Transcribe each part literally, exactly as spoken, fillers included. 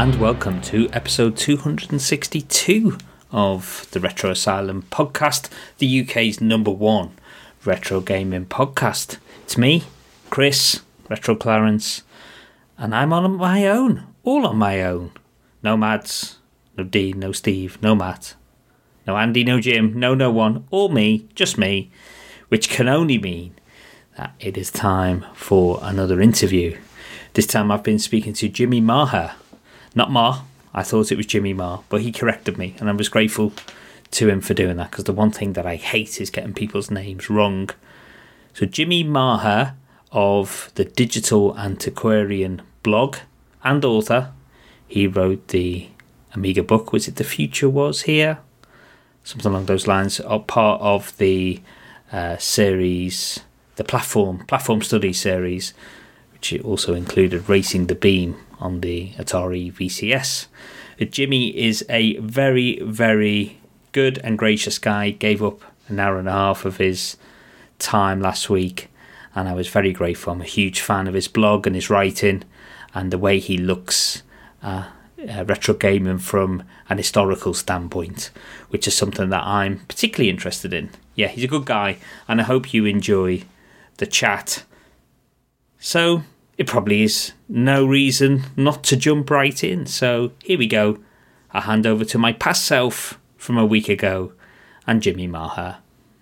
and welcome to episode two hundred sixty-two of the Retro Asylum podcast, the U K's number one retro gaming podcast. It's me, Chris, Retro Clarence, and I'm on my own, all on my own. No Mads, no Dean, no Steve, no Matt, no Andy, no Jim, no no one, all me, just me, which can only mean that it is time for another interview. This time I've been speaking to Jimmy Maher. Not Ma, I thought it was Jimmy Ma, but he corrected me, and I was grateful to him for doing that, because the one thing that I hate is getting people's names wrong. So Jimmy Maher of the Digital Antiquarian blog and author. He wrote the Amiga book, was it The Future Was Here? Something along those lines, part of the uh, series, the platform, platform study series, which also included Racing the Beam on the Atari V C S. Jimmy is a very, very good and gracious guy. Gave up an hour and a half of his time last week, and I was very grateful. I'm a huge fan of his blog and his writing and the way he looks uh, uh, retro gaming from an historical standpoint, which is something that I'm particularly interested in. Yeah, he's a good guy, and I hope you enjoy the chat. So it probably is no reason not to jump right in. So here we go. I hand over to my past self from a week ago and Jimmy Maher.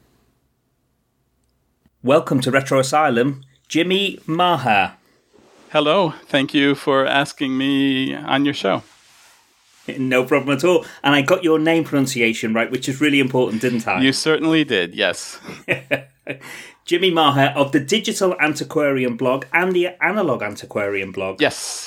Welcome to Retro Asylum, Jimmy Maher. Hello. Thank you for asking me on your show. No problem at all. And I got your name pronunciation right, which is really important, didn't I? You certainly did, yes. Jimmy Maher of the Digital Antiquarian blog and the Analog Antiquarian blog. Yes.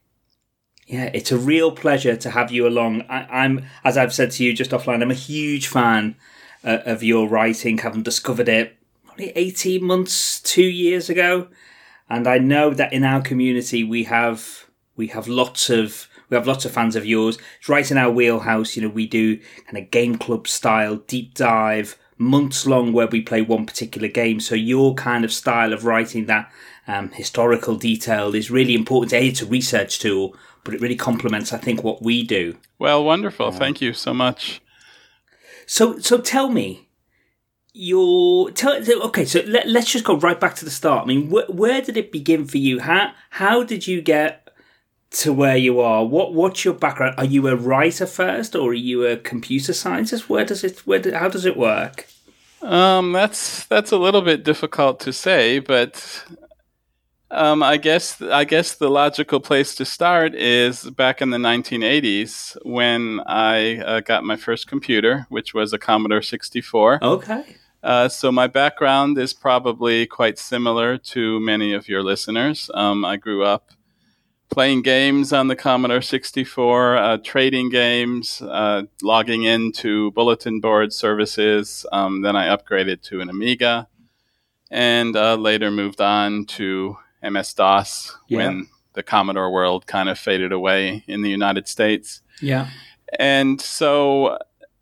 Yeah, it's a real pleasure to have you along. I, I'm, as I've said to you just offline, I'm a huge fan uh, of your writing, having discovered it probably eighteen months, two years ago. And I know that in our community we have we have lots of we have lots of fans of yours. It's right in our wheelhouse. You know, we do kind of game club style deep dive, months long, where we play one particular game. So your kind of style of writing that um, historical detail is really important. A, it's a research tool, but it really complements, I think, what we do. Well, wonderful. Uh, Thank you so much. So, so tell me, your tell. Okay, so let, let's just go right back to the start. I mean, wh- where did it begin for you? How how did you get to where you are? What what's your background? Are you a writer first, or are you a computer scientist? Where does it? Where? Do, how does it work? Um, that's that's a little bit difficult to say, but um, I guess I guess the logical place to start is back in the nineteen eighties when I uh, got my first computer, which was a Commodore sixty-four. Okay. Uh, so my background is probably quite similar to many of your listeners. Um, I grew up playing games on the Commodore sixty-four, uh, trading games, uh, logging into bulletin board services. Um, then I upgraded to an Amiga, and uh, later moved on to M S DOS yeah. when the Commodore world kind of faded away in the United States. Yeah, and so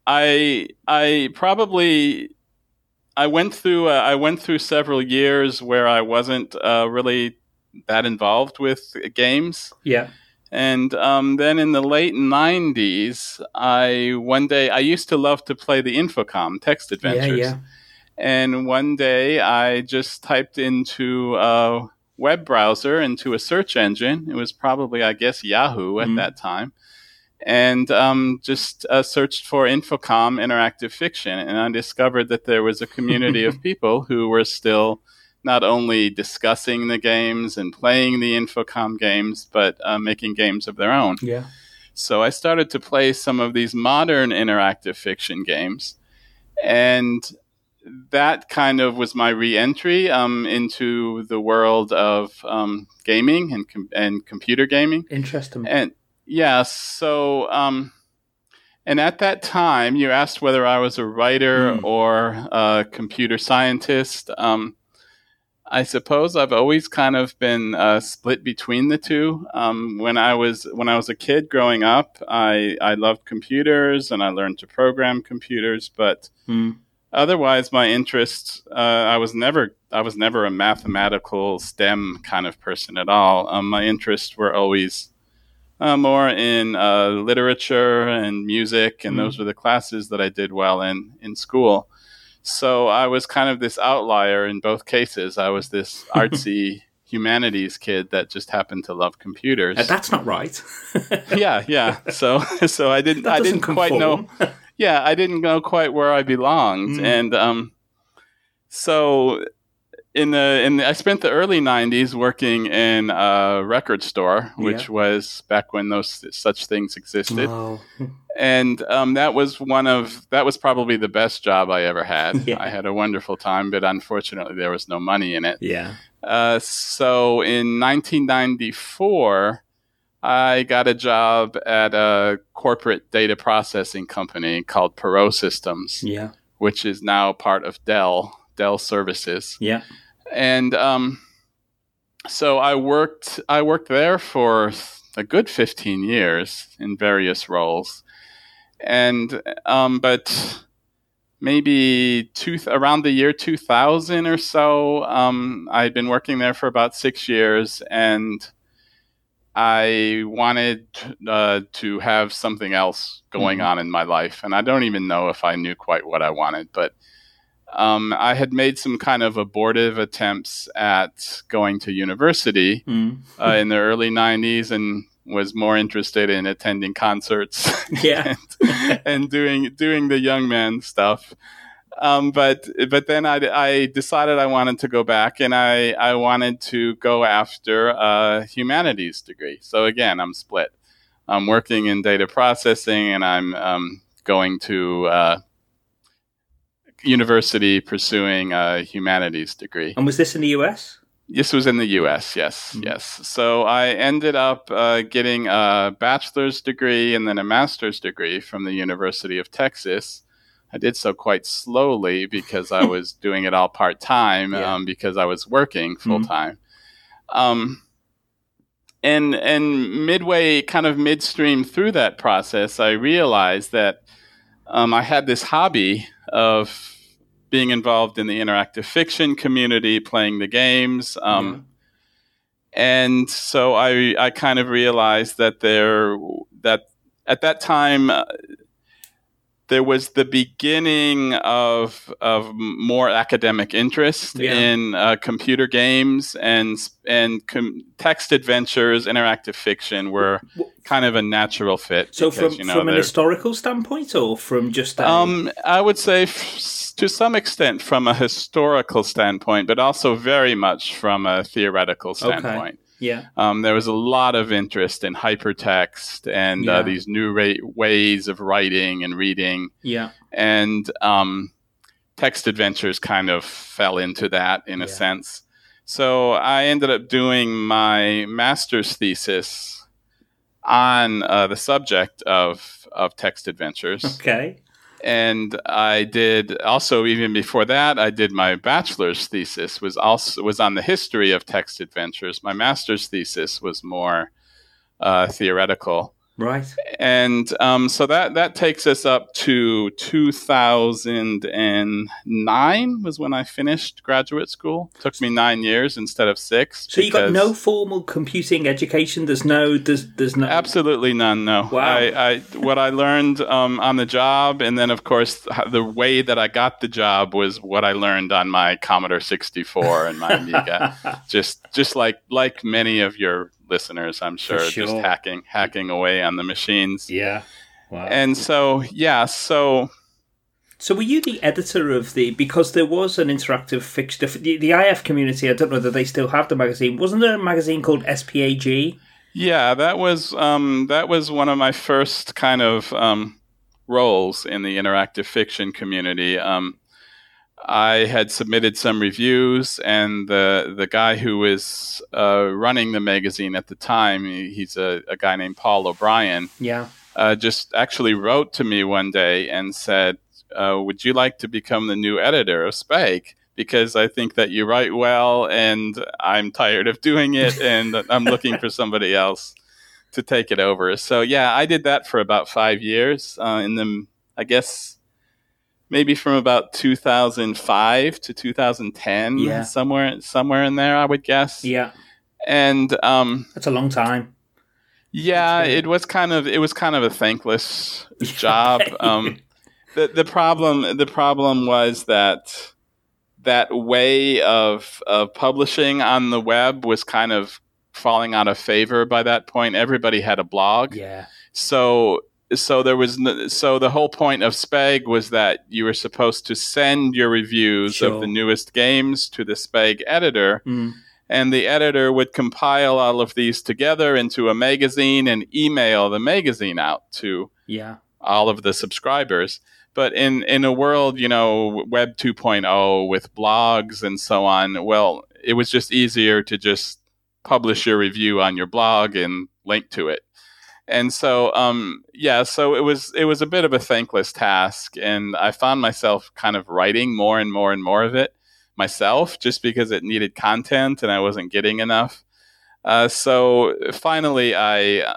I I probably I went through uh, I went through several years where I wasn't uh, really that involved with games. Yeah. And um, then in the late nineties, I one day, I used to love to play the Infocom text adventures. Yeah, yeah. And one day I just typed into a web browser, into a search engine. It was probably, I guess, Yahoo at mm. that time. And um, just uh, searched for Infocom interactive fiction. And I discovered that there was a community of people who were still not only discussing the games and playing the Infocom games, but uh, making games of their own. Yeah. So I started to play some of these modern interactive fiction games. And that kind of was my re-entry um, into the world of um, gaming and com- and computer gaming. Interesting. And yeah, so... Um, And at that time, you asked whether I was a writer mm. or a computer scientist. Um, I suppose I've always kind of been uh, split between the two. Um, when I was when I was a kid growing up, I, I loved computers and I learned to program computers. But mm. otherwise, my interests uh, I was never I was never a mathematical STEM kind of person at all. Um, my interests were always uh, more in uh, literature and music, and mm. those were the classes that I did well in in school. So I was kind of this outlier in both cases. I was this artsy humanities kid that just happened to love computers. Uh, that's not right. yeah, yeah. So so I didn't I didn't quite know. Yeah, I didn't know quite where I belonged, mm. and um, so. In the in the, I spent the early nineties working in a record store, which yeah. was back when those such things existed, oh. and um, that was one of that was probably the best job I ever had. Yeah. I had a wonderful time, but unfortunately there was no money in it. Yeah. Uh, so in nineteen ninety-four, I got a job at a corporate data processing company called Perot Systems. Yeah. Which is now part of Dell. Dell Services. Yeah. And um, so I worked I worked there for a good fifteen years in various roles. And um, but maybe two, around the year two thousand or so, um, I'd been working there for about six years, and I wanted uh, to have something else going mm-hmm. on in my life. And I don't even know if I knew quite what I wanted, but Um, I had made some kind of abortive attempts at going to university mm. uh, in the early nineties, and was more interested in attending concerts yeah. and, and doing doing the young man stuff. Um, but but then I, I decided I wanted to go back, and I, I wanted to go after a humanities degree. So again, I'm split. I'm working in data processing, and I'm um, going to uh, university pursuing a humanities degree. And was this in the U S? This was in the U S, yes, mm-hmm. yes. So I ended up uh, getting a bachelor's degree and then a master's degree from the University of Texas. I did so quite slowly because I was doing it all part-time yeah. um, because I was working full-time. Mm-hmm. Um, and, and midway, kind of midstream through that process, I realized that um, I had this hobby of being involved in the interactive fiction community, playing the games. Um, yeah. And so I, I kind of realized that there, that at that time, uh, there was the beginning of of more academic interest yeah. in uh, computer games, and and com- text adventures, interactive fiction were kind of a natural fit. So because, from, you know, from an historical standpoint, or from just a... Um, I would say f- to some extent from a historical standpoint, but also very much from a theoretical standpoint. Okay. Yeah. Um, there was a lot of interest in hypertext and yeah. uh, these new ra- ways of writing and reading. Yeah. And um, text adventures kind of fell into that in a yeah. sense. So I ended up doing my master's thesis on uh, the subject of, of text adventures. Okay. And I did also, even before that, I did my bachelor's thesis was also was on the history of text adventures. My master's thesis was more uh, theoretical. Right. And um, so that, that takes us up to two thousand nine was when I finished graduate school. It took me nine years instead of six. So you got no formal computing education? There's no... There's, there's no... Absolutely none, no. Wow. I, I, what I learned um, on the job, and then, of course, the way that I got the job was what I learned on my Commodore sixty-four and my Amiga. just just like like many of your listeners, I'm sure, sure, just hacking hacking away on the machines. Yeah. Wow. And so, yeah, so... So were you the editor of the... Because there was an interactive fiction... The, the I F community, I don't know that they still have the magazine. Wasn't there a magazine called S P A G? Yeah, that was um, that was one of my first kind of um, roles in the interactive fiction community. Um, I had submitted some reviews, and the the guy who was uh, running the magazine at the time, he, he's a, a guy named Paul O'Brien. Yeah, uh, just actually wrote to me one day and said, uh, "Would you like to become the new editor of Spake? Because I think that you write well, and I'm tired of doing it, and I'm looking for somebody else to take it over." So yeah, I did that for about five years. Uh, in the, I guess. Maybe from about two thousand five to two thousand ten, yeah. somewhere somewhere in there, I would guess. Yeah. And um, that's a long time. Yeah, it was kind of it was kind of a thankless job. Um, the the problem the problem was that that way of of publishing on the web was kind of falling out of favor by that point. Everybody had a blog. Yeah. So so there was no, so the whole point of Speg was that you were supposed to send your reviews Sure. of the newest games to the Speg editor. Mm. And the editor would compile all of these together into a magazine and email the magazine out to Yeah. all of the subscribers. But in, in a world, you know, Web two point oh with blogs and so on, well, it was just easier to just publish your review on your blog and link to it. And so, um, yeah, so it was it was a bit of a thankless task. And I found myself kind of writing more and more and more of it myself, just because it needed content and I wasn't getting enough. Uh, so finally, I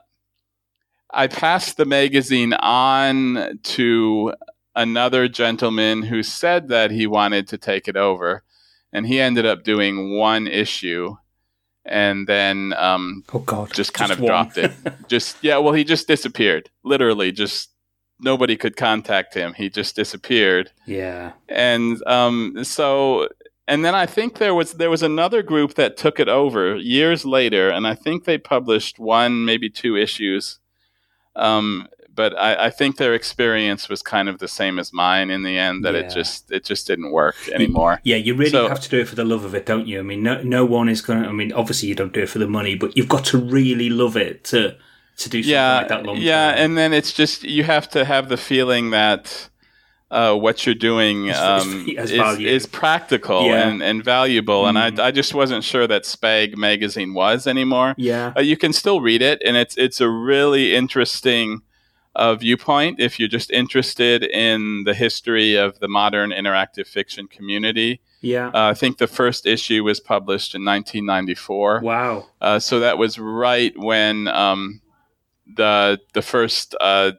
I passed the magazine on to another gentleman who said that he wanted to take it over, and he ended up doing one issue, and then um, oh god, just kind just of one. dropped it. Just yeah, well, he just disappeared. Literally, just nobody could contact him. He just disappeared. Yeah, and um, so. And then I think there was there was another group that took it over years later, and I think they published one, maybe two issues. Um, but I, I think their experience was kind of the same as mine in the end. That Yeah. it just it just didn't work anymore. Yeah, you really So- have to do it for the love of it, don't you? I mean, no, no one is going to. I mean, obviously you don't do it for the money, but you've got to really love it to to do something Yeah, like that long yeah, term. and then it's just you have to have the feeling that uh, what you're doing It's- um, it's- has is, value. is practical Yeah. and, and valuable. And Mm. I I just wasn't sure that Spag magazine was anymore. yeah, Uh, you can still read it, and it's it's a really interesting uh, viewpoint if you're just interested in the history of the modern interactive fiction community. yeah. Uh, I think the first issue was published in nineteen ninety-four. Wow. Uh, so that was right when um, the the first uh,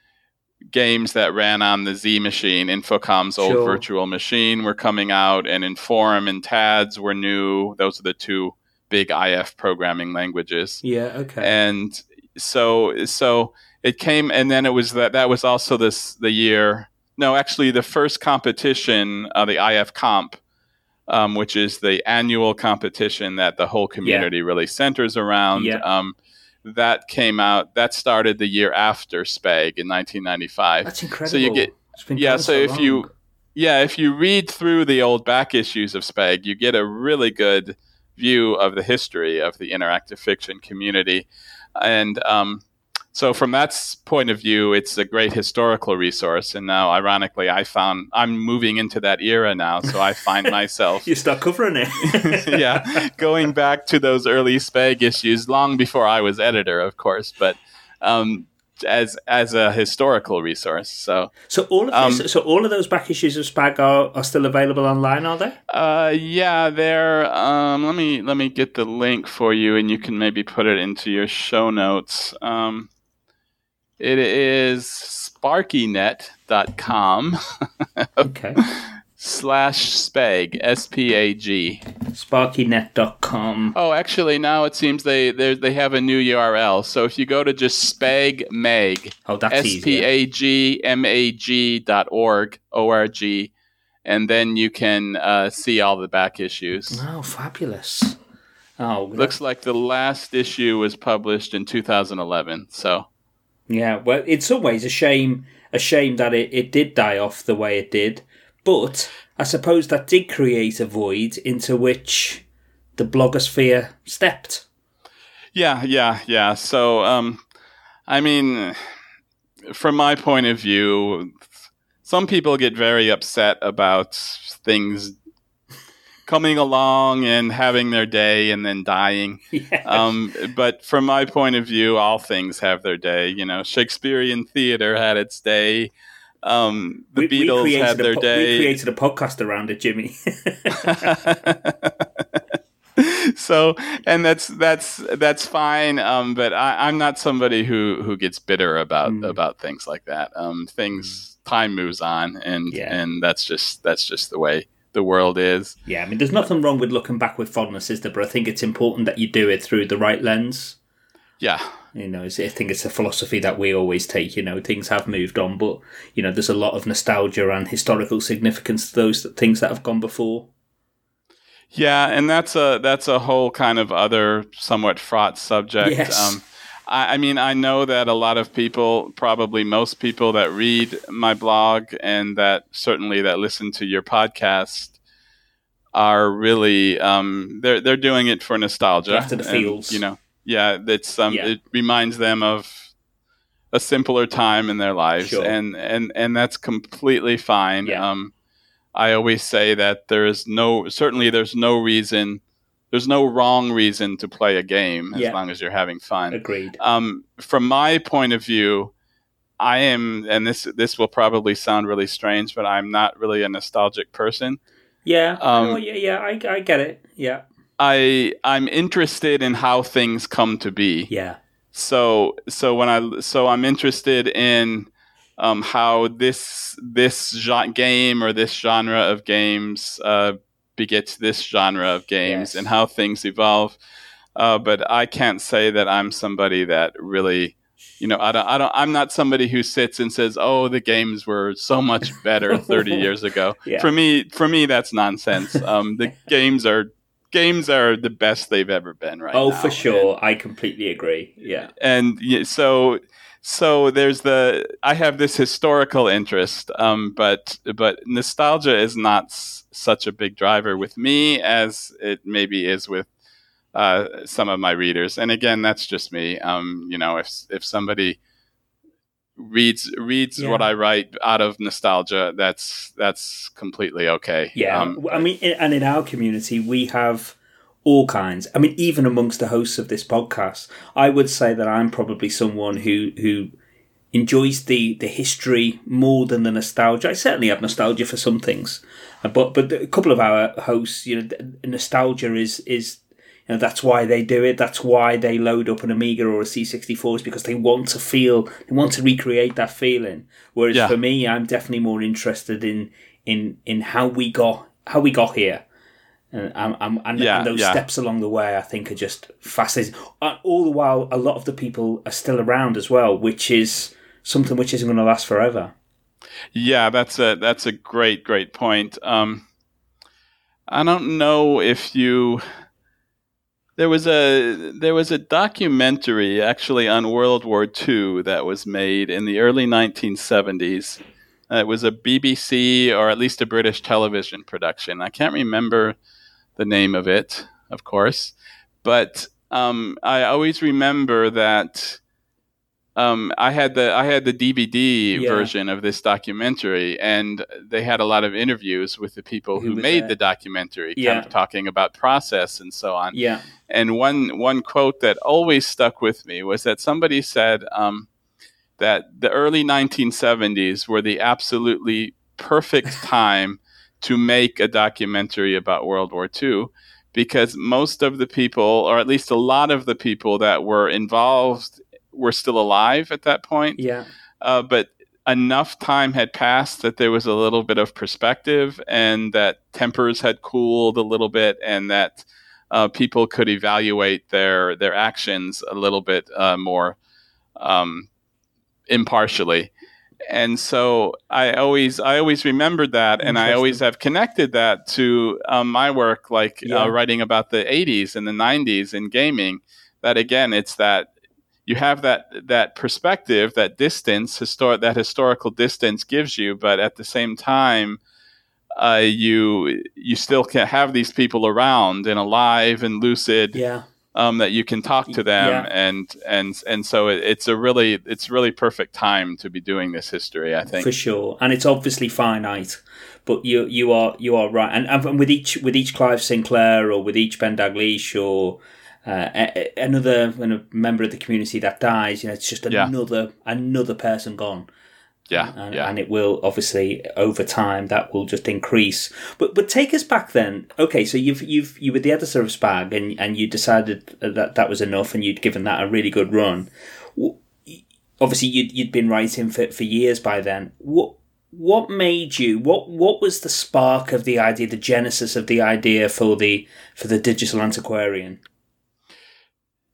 games that ran on the Z machine, Infocom's old Sure. virtual machine, were coming out, and Inform and T A D S were new. Those are the two big I F programming languages. Yeah. Okay. And so so it came, and then it was that that was also this the year. No, actually, the first competition, uh, the I F Comp, um, which is the annual competition that the whole community really centers around. Yeah. Um, that came out. That started the year after Spag in nineteen ninety-five. That's incredible. So you get It's been yeah. going So if long. you yeah, if you read through the old back issues of Spag, you get a really good view of the history of the interactive fiction community, and um, so from that s- point of view, it's a great historical resource. And now, ironically, I found I'm moving into that era now, so I find myself you start covering it. yeah, going back to those early Spag issues, long before I was editor, of course, but um, as as a historical resource. So, So all of Um, this, so all of those back issues of Spag are, are still available online, are they? uh, yeah, there. Um, let me let me get the link for you, and you can maybe put it into your show notes. Um, it is sparkynet dot com Okay. slash spag S P A G. Sparkynet dot com. Oh, actually, now it seems they they they have a new U R L. So if you go to just spagmag, Oh, that's S easy. P A G M A G dot org, O R G, and then you can uh, see all the back issues. Oh, fabulous. Oh, that- Looks like the last issue was published in two thousand eleven. So yeah. Well, in some ways, a shame, a shame that it, it did die off the way it did. But I suppose that did create a void into which the blogosphere stepped. yeah, yeah, yeah. So um, I mean, from my point of view, some people get very upset about things coming along and having their day and then dying. Yeah. Um, but from my point of view, all things have their day. You know, Shakespearean theater had its day. Um, the We- we Beatles created had a their po- day. We created a podcast around it, Jimmy. So, and that's that's that's fine. Um, but I, I'm not somebody who, who gets bitter about Mm. about things like that. Um, things time moves on, and Yeah. and that's just that's just the way the world is. Yeah, I mean, there's nothing wrong with looking back with fondness, is there? But I think it's important that you do it through the right lens. Yeah, You know, I think it's a philosophy that we always take. You know, things have moved on, but you know, there's a lot of nostalgia and historical significance to those things that have gone before. Yeah, and that's a that's a whole kind of other somewhat fraught subject. Yes. Um, I, I mean, I know that a lot of people, probably most people that read my blog and that certainly that listen to your podcast, are really um, they're they're doing it for nostalgia. After the feels, and, you know, yeah, it's um, Yeah. it reminds them of a simpler time in their lives, Sure. and and and that's completely fine. Yeah. Um, I always say that there is no certainly there's no reason there's no wrong reason to play a game as Yeah. long as you're having fun. Agreed. Um, from my point of view, I am, and this this will probably sound really strange, but I'm not really a nostalgic person. Yeah. Um, oh, yeah. Yeah. I I get it. Yeah. I I'm interested in how things come to be. Yeah. So so when I so I'm interested in um, how this this genre, game or this genre of games uh, begets this genre of games, Yes. and how things evolve. Uh, but I can't say that I'm somebody that really, you know, I don't, I don't, I'm not somebody who sits and says, "Oh, the games were so much better thirty years ago." Yeah. For me, for me, that's nonsense. Um, the games are games are the best they've ever been right oh, now. for sure. I completely agree. Yeah. And yeah, so so there's the I have this historical interest, um, but but nostalgia is not s- such a big driver with me as it maybe is with uh, some of my readers. And again, that's just me. Um, you know, if if somebody reads reads Yeah. what I write out of nostalgia, that's that's completely okay. Yeah, Um, I mean, in- and in our community, we have all kinds. I mean, even amongst the hosts of this podcast, I would say that I'm probably someone who who enjoys the, the history more than the nostalgia. I certainly have nostalgia for some things, but but a couple of our hosts, you know, nostalgia is is. You know, that's why they do it. That's why they load up an Amiga or a C sixty-four, is because they want to feel, they want to recreate that feeling. Whereas Yeah. for me, I'm definitely more interested in in in how we got how we got here, and and, and, Yeah, and those yeah. steps along the way, I think, are just fascinating. Uh, All the while, a lot of the people are still around as well, which is something which isn't going to last forever. Yeah, that's a that's a great great point. Um, I don't know if you. There was a there was a documentary actually on World War Two that was made in the early nineteen seventies. Uh, it was a B B C or at least a British television production. I can't remember the name of it, of course, but um, I always remember that um, I had the I had the D V D Yeah. version of this documentary, and they had a lot of interviews with the people Who who was made there? the documentary, Yeah. kind of talking about process and so on. Yeah, And one one quote that always stuck with me was that somebody said um, that the early nineteen seventies were the absolutely perfect time to make a documentary about World War Two, because most of the people, or at least a lot of the people that were involved, were still alive at that point. yeah, Uh, but enough time had passed that there was a little bit of perspective, and that tempers had cooled a little bit, and that uh, people could evaluate their their actions a little bit uh, more um, impartially. And so I always I always remembered that, and I always Interesting. have connected that to um, my work, like Yeah. uh, writing about the eighties and the nineties in gaming. That again, it's that you have that that perspective, that distance, histor- that historical distance gives you, but at the same time, uh, you you still can have these people around and alive and lucid, yeah. um, that you can talk to them, Yeah. and and and so it, it's a really it's really perfect time to be doing this history, I think. For sure, and it's obviously finite, but you you are you are right, and, and with each with each Clive Sinclair or with each Ben Dalglish or uh, a, a- another you know, member of the community that dies, you know, it's just Yeah. another another person gone. Yeah, and, yeah. and it will obviously over time that will just increase. But but take us back then. Okay, so you've you've you were the editor of Spag, and and you decided that that was enough, and you'd given that a really good run. W- Obviously, you'd you'd been writing for, for years by then. What what made you? What what was the spark of the idea, the genesis of the idea for the for the digital antiquarian?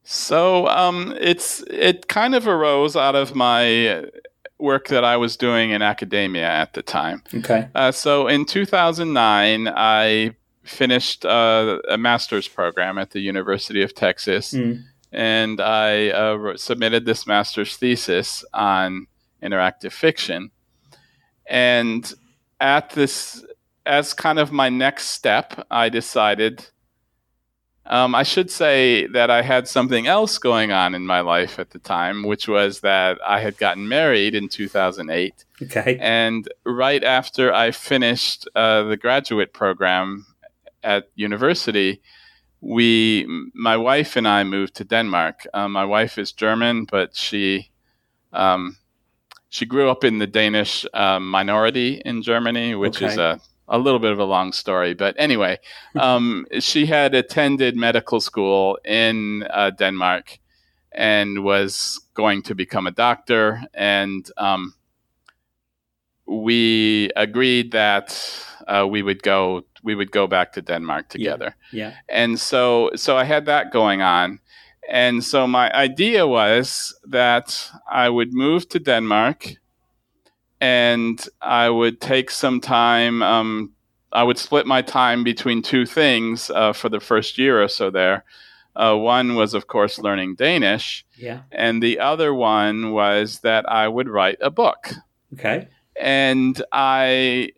So um, it's it kind of arose out of my work that I was doing in academia at the time. Okay. Uh, so in two thousand nine, I finished uh, a master's program at the University of Texas, Mm. and I uh, submitted this master's thesis on interactive fiction. And at this, as kind of my next step, I decided. Um, I should say that I had something else going on in my life at the time, which was that I had gotten married in two thousand eight. Okay. And right after I finished uh, the graduate program at university, we, my wife and I moved to Denmark. Um, my wife is German, but she um, she grew up in the Danish uh, minority in Germany, which Okay. is a a little bit of a long story, but anyway, um, she had attended medical school in uh, Denmark and was going to become a doctor. And um, we agreed that uh, we would go we would go back to Denmark together. Yeah. yeah. And so so I had that going on. And so my idea was that I would move to Denmark and I would take some time. Um, I would split my time between two things uh, for the first year or so there. Uh, one was, of course, learning Danish. Yeah. And the other one was that I would write a book. Okay. And I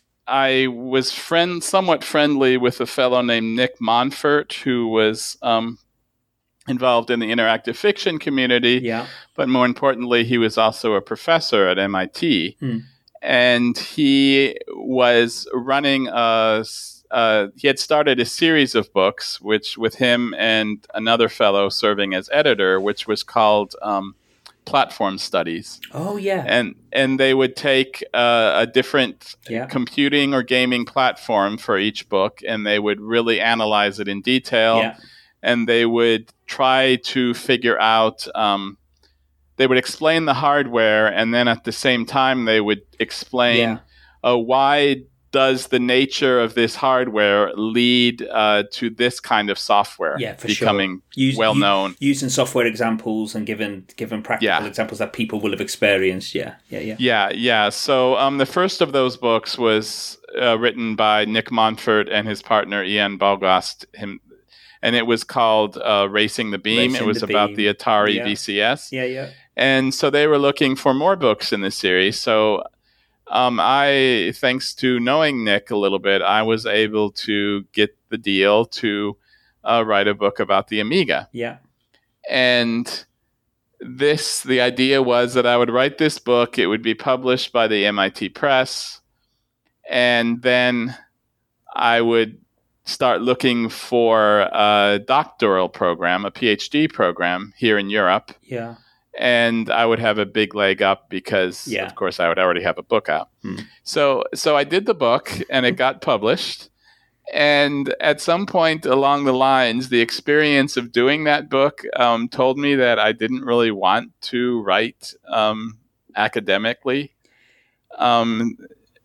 I was friend, somewhat friendly with a fellow named Nick Monfort, who was um, involved in the interactive fiction community. Yeah. But more importantly, he was also a professor at M I T. Hmm. And he was running a, uh, he had started a series of books, which with him and another fellow serving as editor, which was called um, Platform Studies. Oh, yeah. And and they would take uh, a different yeah. computing or gaming platform for each book, and they would really analyze it in detail. Yeah. And they would try to figure out... Um, They would explain the hardware, and then at the same time, they would explain Yeah. uh, why does the nature of this hardware lead uh, to this kind of software yeah, for becoming sure. Use, well known. Using software examples and given given practical Yeah. examples that people will have experienced. Yeah, yeah, yeah. Yeah, yeah. So um, the first of those books was uh, written by Nick Monfort and his partner Ian Balgast. Him, and it was called uh, Racing the Beam. Racing it was the about Beam. the Atari Yeah. V C S. Yeah, yeah. And so they were looking for more books in the series. So um, I, thanks to knowing Nick a little bit, I was able to get the deal to uh, write a book about the Amiga. Yeah. And this, the idea was that I would write this book. It would be published by the M I T Press. And then I would start looking for a doctoral program, a PhD program here in Europe. Yeah. And I would have a big leg up because, Yeah. of course, I would already have a book out. Hmm. So so I did the book, and it got published. And at some point along the lines, the experience of doing that book um, told me that I didn't really want to write um, academically. Um,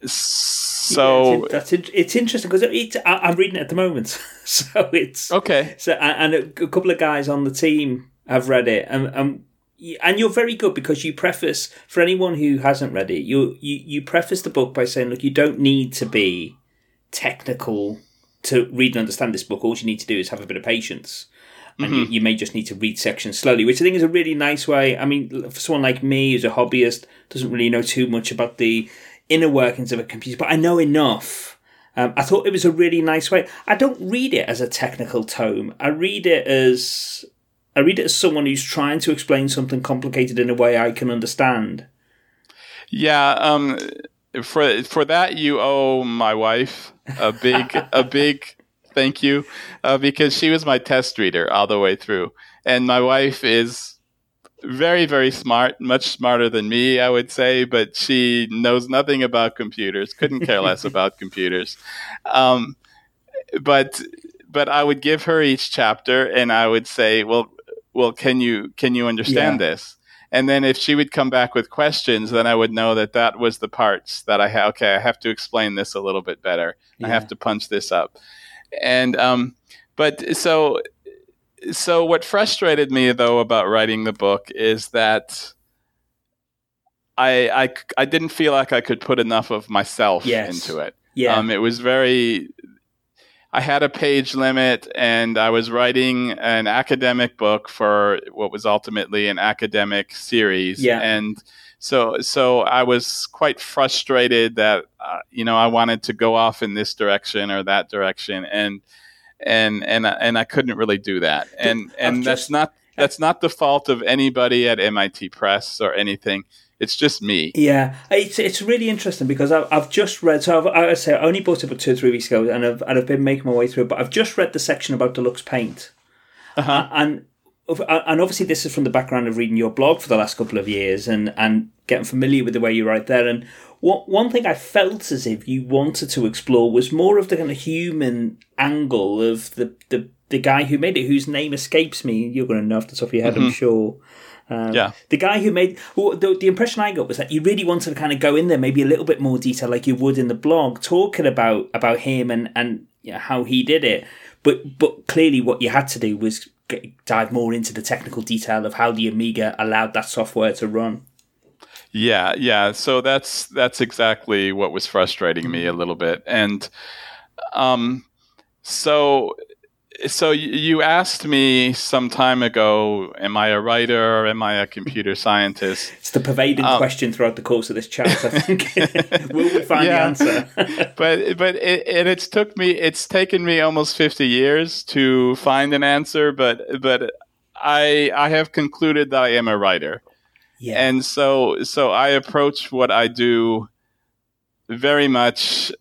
so yeah, it's, that's it, it's interesting because it, I'm reading it at the moment, so it's okay. So and a, a couple of guys on the team have read it, and and and you're very good because you preface, for anyone who hasn't read it, you you you preface the book by saying, look, you don't need to be technical to read and understand this book. All you need to do is have a bit of patience. And mm-hmm. you, you may just need to read sections slowly, which I think is a really nice way. I mean, for someone like me who's a hobbyist, doesn't really know too much about the inner workings of a computer, but I know enough. Um, I thought it was a really nice way. I don't read it as a technical tome. I read it as I read it as someone who's trying to explain something complicated in a way I can understand. Yeah, um, for for that you owe my wife a big a big thank you, uh, because she was my test reader all the way through, and my wife is very, very smart, much smarter than me, I would say, but she knows nothing about computers, couldn't care less about computers. Um, but but I would give her each chapter, and I would say, well, well, can you can you understand yeah. this? And then if she would come back with questions, then I would know that that was the parts that I have. Okay, I have to explain this a little bit better. Yeah. I have to punch this up. And um, but so so what frustrated me though about writing the book is that I, I, I didn't feel like I could put enough of myself yes. into it. Yeah. Um, it was very, I had a page limit and I was writing an academic book for what was ultimately an academic series. Yeah. And so, so I was quite frustrated that, uh, you know, I wanted to go off in this direction or that direction. And, and, and, and I couldn't really do that. And, and that's just, not, that's not the fault of anybody at M I T Press or anything. It's just me. Yeah, it's it's really interesting because I've I've just read. So I've, I say I only bought it about two or three weeks ago, and I've and I've been making my way through it. But I've just read the section about deluxe paint, uh-huh. and and obviously this is from the background of reading your blog for the last couple of years and, and getting familiar with the way you write there. And what one thing I felt as if you wanted to explore was more of the kind of human angle of the the, the guy who made it, whose name escapes me. You're going to know off the top of your head, mm-hmm. I'm sure. Um, yeah. The guy who made well, the, the impression I got was that you really wanted to kind of go in there, maybe a little bit more detail, like you would in the blog, talking about about him and and you know, how he did it. But but clearly, what you had to do was get, dive more into the technical detail of how the Amiga allowed that software to run. Yeah, yeah. So that's that's exactly what was frustrating me a little bit, and um, so. So you asked me some time ago, am I a writer or am I a computer scientist? It's the pervading um, question throughout the course of this chat, I think. Will we find yeah. the answer? but but it, it, it's took me, it's taken me almost fifty years to find an answer, but but I I have concluded that I am a writer. Yeah. And so so I approach what I do very much.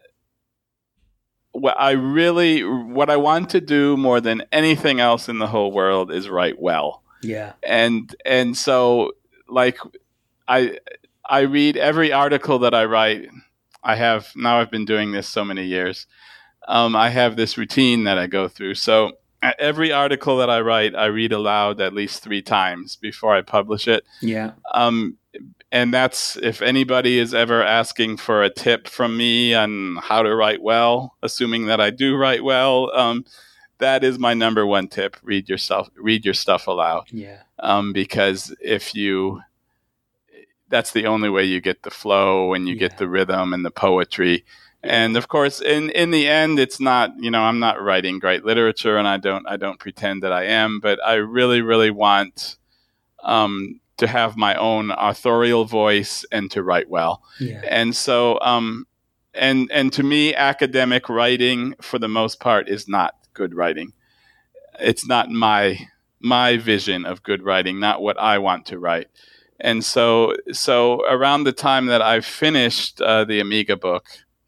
What I really, what I want to do more than anything else in the whole world is write well. Yeah. And, and so like I, I read every article that I write. I have, now I've been doing this so many years. Um, I have this routine that I go through. So every article that I write, I read aloud at least three times before I publish it. Yeah. Um, And that's, if anybody is ever asking for a tip from me on how to write well, assuming that I do write well, um, that is my number one tip. Read yourself, read your stuff aloud. Yeah. Um, because if you, that's the only way you get the flow and you yeah. get the rhythm and the poetry. And of course, in, in the end, it's not, you know, I'm not writing great literature and I don't, I don't pretend that I am, but I really, really want, um, to have my own authorial voice and to write well. Yeah. And so, um, and, and to me, academic writing for the most part is not good writing. It's not my, my vision of good writing, not what I want to write. And so, so around the time that I finished uh, the Amiga book,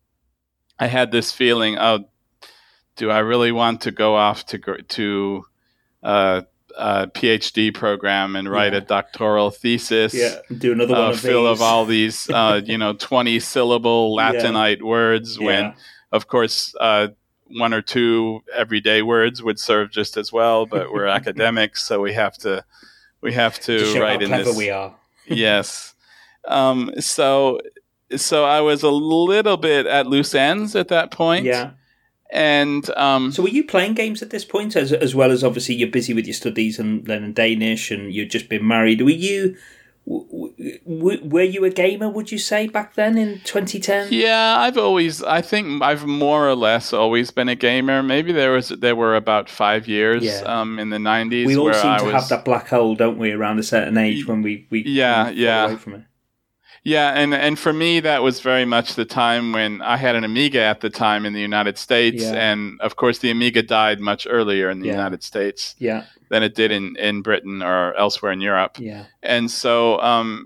I had this feeling, oh, do I really want to go off to, to, uh, Uh, PhD program and write yeah. a doctoral thesis. Yeah, do another one uh, of full these. of all these, uh, you know, twenty syllable Latinite yeah. words. Yeah. When, of course, uh, one or two everyday words would serve just as well. But we're academics, so we have to we have to, to show write how in clever this. We are. Yes. Um, so so I was a little bit at loose ends at that point. Yeah. And um, so, were you playing games at this point, as as well as obviously you're busy with your studies and learning Danish, and you've just been married? Were you w- w- were you a gamer? Would you say back then in twenty ten? Yeah, I've always. I think I've more or less always been a gamer. Maybe there was there were about five years yeah. um, in the nineties. We all where seem I to was, have that black hole, don't we, around a certain age when we we yeah we yeah. away from it. Yeah, and, and for me, that was very much the time when I had an Amiga at the time in the United States. Yeah. And, of course, the Amiga died much earlier in the yeah. United States yeah. than it did in, in Britain or elsewhere in Europe. Yeah. And so um,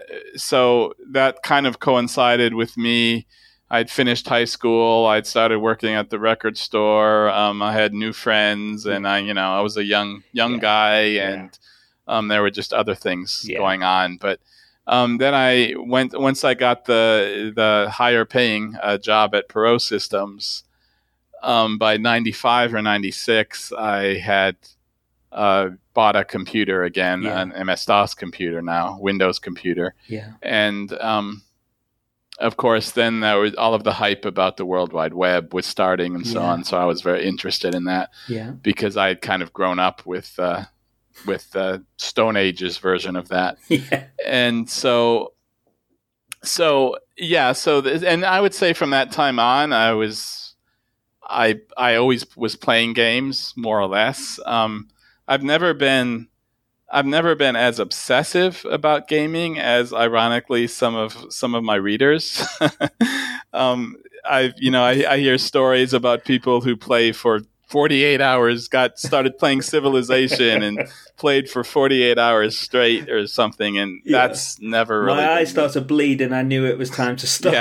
so that kind of coincided with me. I'd finished high school. I'd started working at the record store. Um, I had new friends, and I, you know, I was a young young yeah. guy, and yeah. um, there were just other things yeah. going on. But Um, then I went once I got the the higher paying uh, job at Perot Systems. Um, by ninety-five or ninety-six, I had uh, bought a computer again, yeah. an M S DOS computer now, Windows computer. Yeah, and um, of course, then there was all of the hype about the World Wide Web was starting and so Yeah. on. So I was very interested in that Yeah. because I had kind of grown up with uh, with the Stone Age's version of that. Yeah. And so, so yeah, so th- and I would say from that time on, I was, I I always was playing games more or less. Um, I've never been. I've never been as obsessive about gaming as, ironically, some of some of my readers. um, I, you know, I, I hear stories about people who play for forty-eight hours, got started playing Civilization and played for forty-eight hours straight or something, and Yeah. that's never really. My eyes been me. started to bleed, and I knew it was time to stop.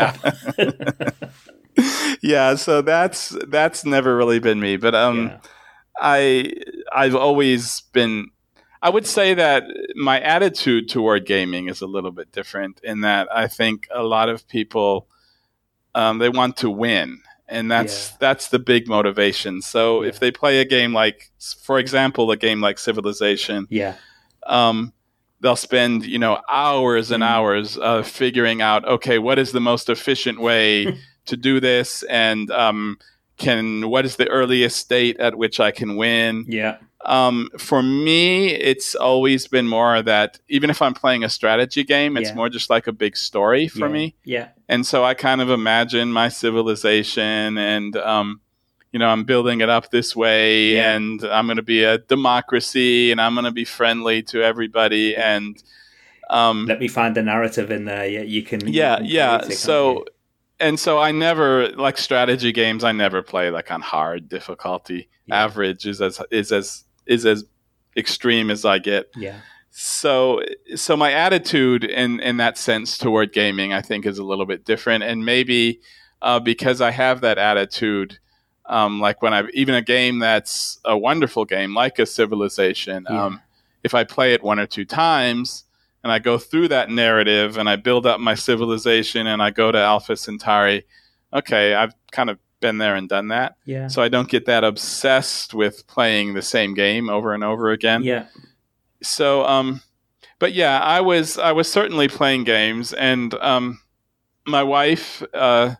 Yeah. yeah. So that's that's never really been me, but um, Yeah. I I've always been. I would say that my attitude toward gaming is a little bit different in that I think a lot of people, um, they want to win. And that's Yeah. that's the big motivation. So Yeah. if they play a game like, for example, a game like Civilization, Yeah. um, they'll spend, you know, hours and Mm. hours uh, figuring out, okay, what is the most efficient way to do this? And um, can what is the earliest date at which I can win? Yeah. Um, for me, it's always been more that even if I'm playing a strategy game, it's Yeah. more just like a big story for Yeah. me. Yeah. And so I kind of imagine my civilization and, um, you know, I'm building it up this way Yeah. and I'm going to be a democracy and I'm going to be friendly to everybody. And, um, Let me find the narrative in there. Yeah, you can. you yeah, can yeah. create it, can't So, you? and so I never, like strategy games, I never play like on hard difficulty. Yeah. Average is as, is as, is as extreme as I get. Yeah. So, so my attitude in, in that sense toward gaming, I think, is a little bit different. And maybe uh, because I have that attitude, um, like when I even a game that's a wonderful game, like a Civilization, Yeah. um, if I play it one or two times and I go through that narrative and I build up my civilization and I go to Alpha Centauri, okay, I've kind of been there and done that. Yeah. So I don't get that obsessed with playing the same game over and over again. Yeah. So, um, but yeah, I was I was certainly playing games, and um, my wife uh,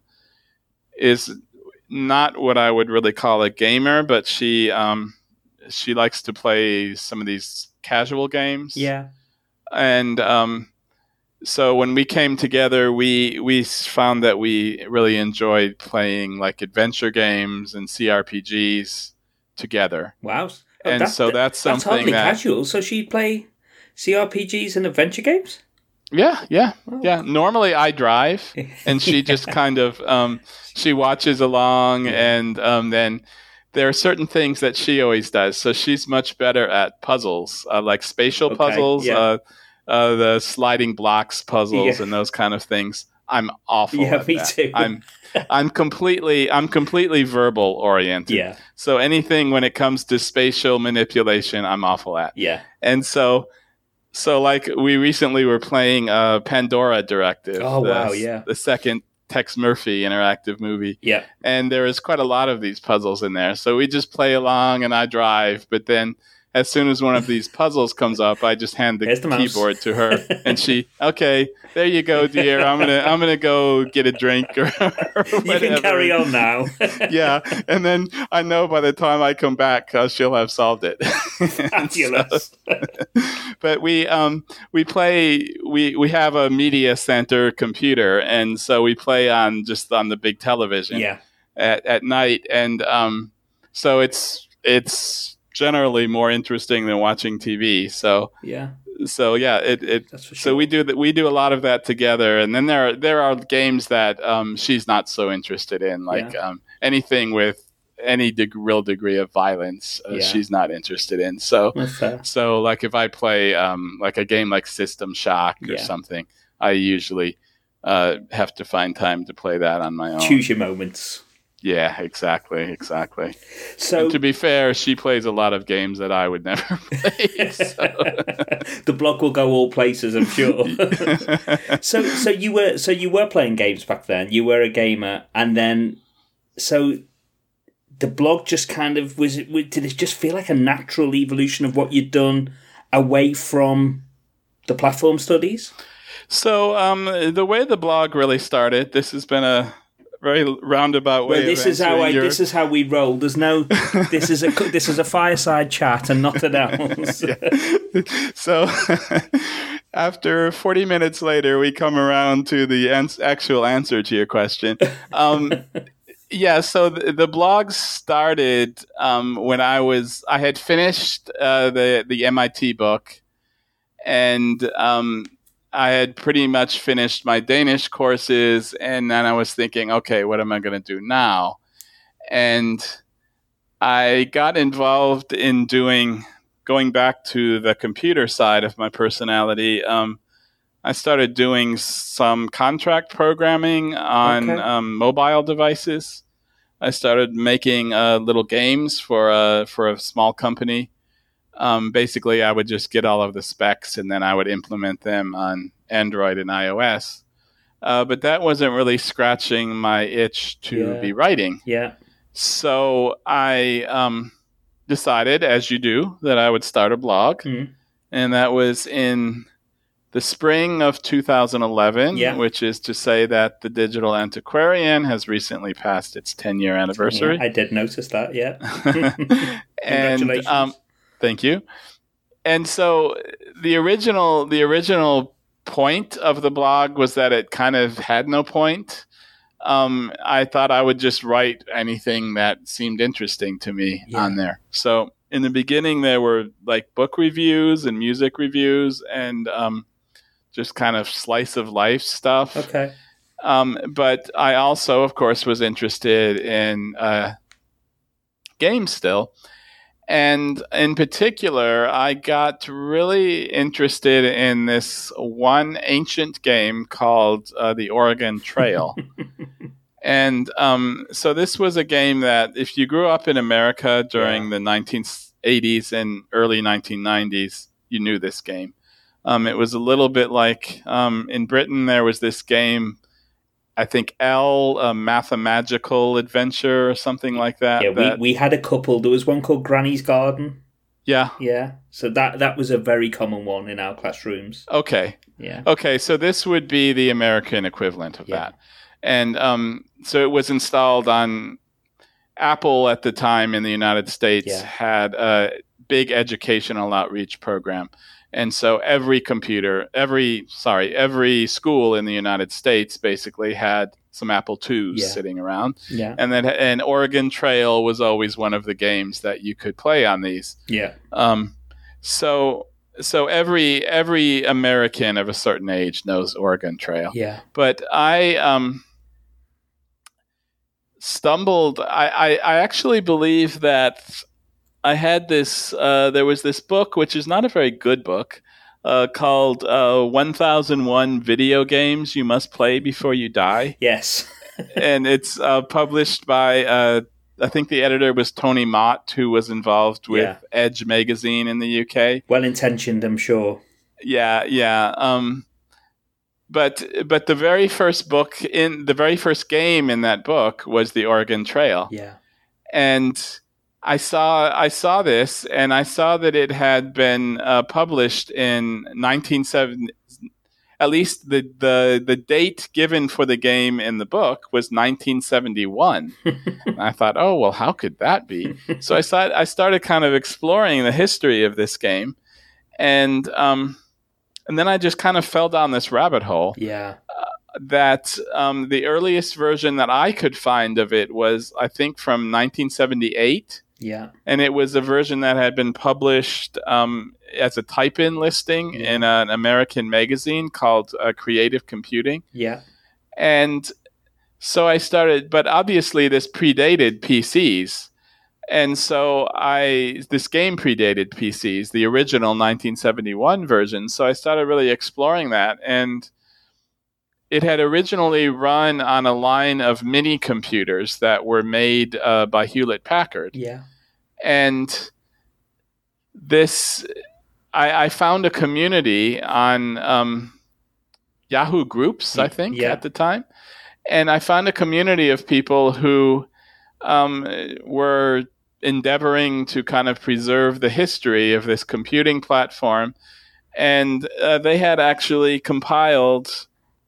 is not what I would really call a gamer, but she um, she likes to play some of these casual games. Yeah. And um, so when we came together, we we found that we really enjoyed playing like adventure games and C R P Gs together. Wow. Oh, And that- so that's That's something hardly that casual. So she'd play C R P Gs and adventure games? yeah, yeah, Oh. yeah. Normally I drive, and she just kind of um, she watches along, Yeah. and um, then there are certain things that she always does. So she's much better at puzzles, uh, like spatial Okay, puzzles, yeah. uh, uh, the sliding blocks puzzles, Yeah. and those kind of things. I'm awful Yeah, at me that. too. I'm I'm completely I'm completely verbal oriented. Yeah. So anything when it comes to spatial manipulation, I'm awful at. Yeah. And so, so like we recently were playing uh, Pandora Directive. Oh, the, wow, yeah. The second Tex Murphy interactive movie. Yeah. And there is quite a lot of these puzzles in there. So we just play along and I drive. But then as soon as one of these puzzles comes up, I just hand the Here's the mouse. keyboard to her. And she, okay, there you go, dear. I'm going to I'm gonna go get a drink or, or You whatever. can carry on now. Yeah. And then I know by the time I come back, uh, she'll have solved it. Fabulous. But we um we play we we have a media center computer, and so we play on just on the big television Yeah. at, at night, and um so it's it's generally more interesting than watching T V. So Yeah. so yeah, it, it That's for sure. so we do that we do a lot of that together, and then there are there are games that um she's not so interested in, like Yeah. um anything with any deg- real degree of violence, uh, Yeah. she's not interested in. So That's fair. so, like, if I play um, like a game like System Shock or Yeah. something, I usually uh, have to find time to play that on my own. Choose your moments. Yeah, exactly, exactly. So And to be fair, she plays a lot of games that I would never play. So. the blog will go all places, I'm sure. so so you were so you were playing games back then. You were a gamer, and then so the blog just kind of was. It, did it just feel like a natural evolution of what you'd done away from the platform studies? So um, the way the blog really started, this has been a very roundabout way. Well, this of is how I. your... This is how we roll. There's no. This is a. This is a fireside chat and nothing else. So after forty minutes later, we come around to the ans- actual answer to your question. Um, yeah. So the, the blog started um, when I was. I had finished uh, the the M I T book, and um, I had pretty much finished my Danish courses, and then I was thinking, okay, what am I going to do now? And I got involved in doing, going back to the computer side of my personality. Um, I started doing some contract programming on Okay. um, mobile devices. I started making uh, little games for a, for a small company. Um, basically, I would just get all of the specs and then I would implement them on Android and iOS. Uh, but that wasn't really scratching my itch to Yeah. be writing. Yeah. So I um, decided, as you do, that I would start a blog. Mm. And that was in the spring of two thousand eleven, Yeah. which is to say that the Digital Antiquarian has recently passed its ten-year anniversary. Yeah, I did notice that, yeah. And Congratulations. um, thank you. And so the original the original point of the blog was that it kind of had no point. Um, I thought I would just write anything that seemed interesting to me Yeah. on there. So in the beginning, there were like book reviews and music reviews and um, just kind of slice of life stuff. Okay. Um, but I also, of course, was interested in uh, games still. And in particular, I got really interested in this one ancient game called uh, the Oregon Trail. And um, so this was a game that if you grew up in America during Yeah. the nineteen eighties and early nineteen nineties, you knew this game. Um, it was a little bit like um, in Britain, there was this game, I think L, a Mathemagical Adventure or something like that. Yeah, that we, we had a couple. There was one called Granny's Garden. yeah. Yeah. So that that was a very common one in our classrooms. Okay. Yeah. Okay, so this would be the American equivalent of Yeah. that. And um, so it was installed on Apple at the time in the United States, Yeah. had a big educational outreach program. And so every computer, every, sorry, every school in the United States basically had some Apple twos Yeah. sitting around. Yeah. And then and Oregon Trail was always one of the games that you could play on these. Yeah. Um, so so every every American of a certain age knows Oregon Trail. Yeah. But I um, stumbled. I, I, I actually believe that I had this. Uh, there was this book, which is not a very good book, uh, called uh, one thousand one Video Games You Must Play Before You Die. Yes. And it's uh, published by, uh, I think the editor was Tony Mott, who was involved with Yeah. Edge magazine in the U K. Well intentioned, I'm sure. Yeah, yeah. Um, but but the very first book in the very first game in that book was the Oregon Trail, Yeah. and I saw I saw this, and I saw that it had been uh, published in nineteen seventy. At least the, the the date given for the game in the book was nineteen seventy-one. And I thought, oh well, how could that be? So I started I started kind of exploring the history of this game, and um, and then I just kind of fell down this rabbit hole. Yeah. That um, the earliest version that I could find of it was, I think, from nineteen seventy-eight. Yeah. And it was a version that had been published um, as a type-in listing Yeah. in an American magazine called uh, Creative Computing. Yeah. And so I started, but obviously this predated P Cs. And so I, this game predated P Cs, the original nineteen seventy-one version. So I started really exploring that. And it had originally run on a line of mini computers that were made uh, by Hewlett Packard. Yeah. And this, I, I found a community on um, Yahoo Groups, I think, Yeah. at the time. And I found a community of people who um, were endeavoring to kind of preserve the history of this computing platform and uh, they had actually compiled,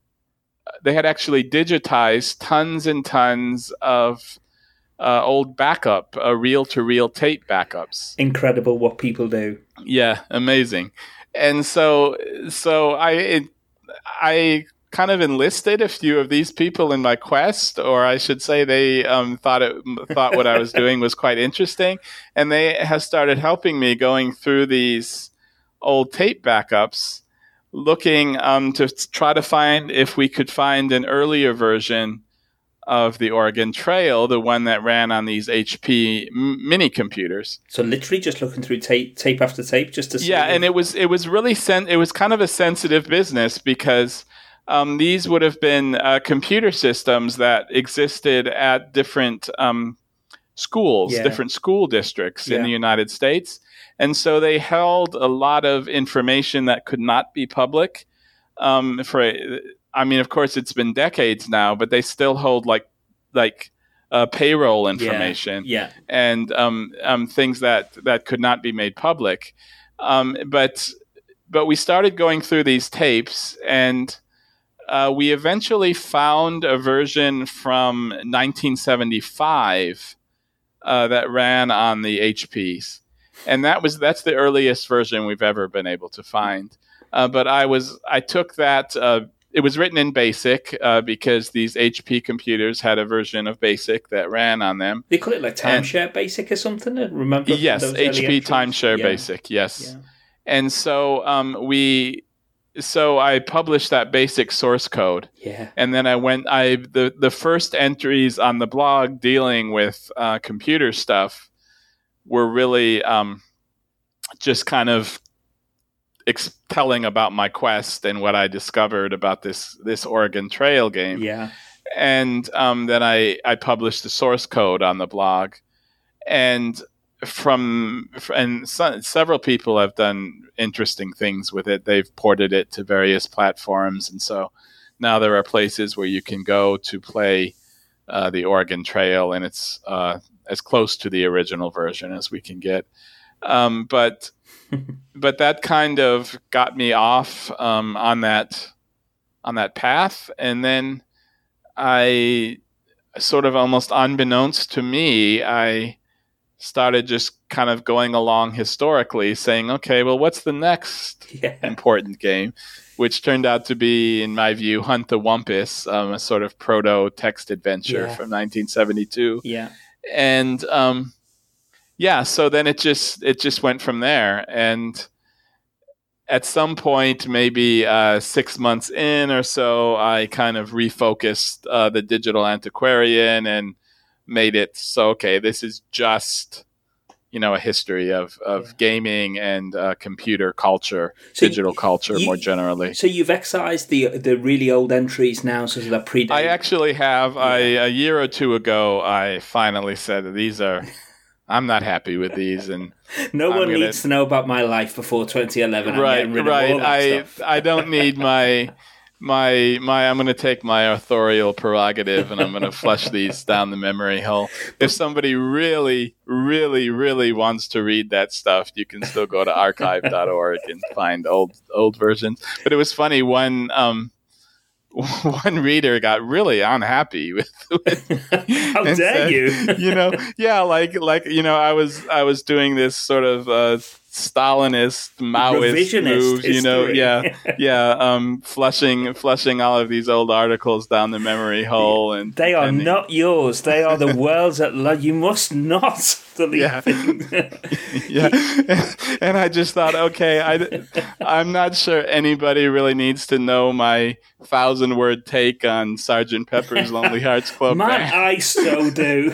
they had actually digitized tons and tons of uh, old backup, uh, reel-to-reel tape backups. Incredible what people do. Yeah, amazing. And so, so I, it, I kind of enlisted a few of these people in my quest, or I should say, they um, thought it thought what I was doing was quite interesting, and they have started helping me going through these old tape backups, looking um, to try to find if we could find an earlier version of the Oregon Trail, the one that ran on these H P m- mini computers. So literally just looking through tape, tape after tape, just to see. Yeah, and it was it was really sen- it was kind of a sensitive business, because um, these would have been uh, computer systems that existed at different um, schools, Yeah. different school districts Yeah. in the United States, and so they held a lot of information that could not be public. Um, for I mean, of course, it's been decades now, but they still hold like like uh, payroll information, Yeah. yeah. and um, um, things that, that could not be made public. Um, but but we started going through these tapes, and uh, we eventually found a version from nineteen seventy-five uh, that ran on the H Ps, and that was that's the earliest version we've ever been able to find. Uh, but I was I took that. Uh, it was written in BASIC uh, because these H P computers had a version of BASIC that ran on them. They call it like Timeshare and, Basic or something. I remember? Yes, H P Timeshare yeah. Basic. Yes, yeah. and so um, we. So I published that basic source code. Yeah. And then I went. I the the first entries on the blog dealing with uh, computer stuff were really um, just kind of Ex- telling about my quest and what I discovered about this this Oregon Trail game. Yeah. And um, then I, I published the source code on the blog. And from and so, several people have done interesting things with it. They've ported it to various platforms. And so now there are places where you can go to play uh, the Oregon Trail, and it's uh, as close to the original version as we can get. Um, but but that kind of got me off um, on that on that path, and then I sort of almost unbeknownst to me, I started just kind of going along historically, saying, "Okay, well, what's the next yeah. important game?" Which turned out to be, in my view, Hunt the Wumpus, um, a sort of proto text adventure yeah. from nineteen seventy-two. Yeah, and um, yeah, so then it just it just went from there. And at some point, maybe uh, six months in or so, I kind of refocused uh, the Digital Antiquarian and made it so, okay, this is just, you know, a history of, of yeah. gaming and uh, computer culture, so digital you, culture you, more generally. So you've excised the the really old entries now, so that predate. I actually have. Yeah. I, a year or two ago, I finally said that these are... I'm not happy with these, and no I'm one gonna, needs to know about my life before twenty eleven. Right, I'm rid right. Of all that I stuff. I don't need my my my. I'm going to take my authorial prerogative, and I'm going to flush these down the memory hole. If somebody really, really, really wants to read that stuff, you can still go to archive dot org and find old old versions. But it was funny. One um. One reader got really unhappy with, with how dare said, you you know yeah like like you know I was I was doing this sort of uh Stalinist Maoist revisionist moves, you know history. yeah yeah um flushing flushing all of these old articles down the memory hole, and they are and, not yours, they are the world's at large. You must not delete yeah. things. yeah and I just thought, okay, I, I'm not sure anybody really needs to know my thousand word take on Sergeant Pepper's Lonely Hearts Club Man, Band. I so do.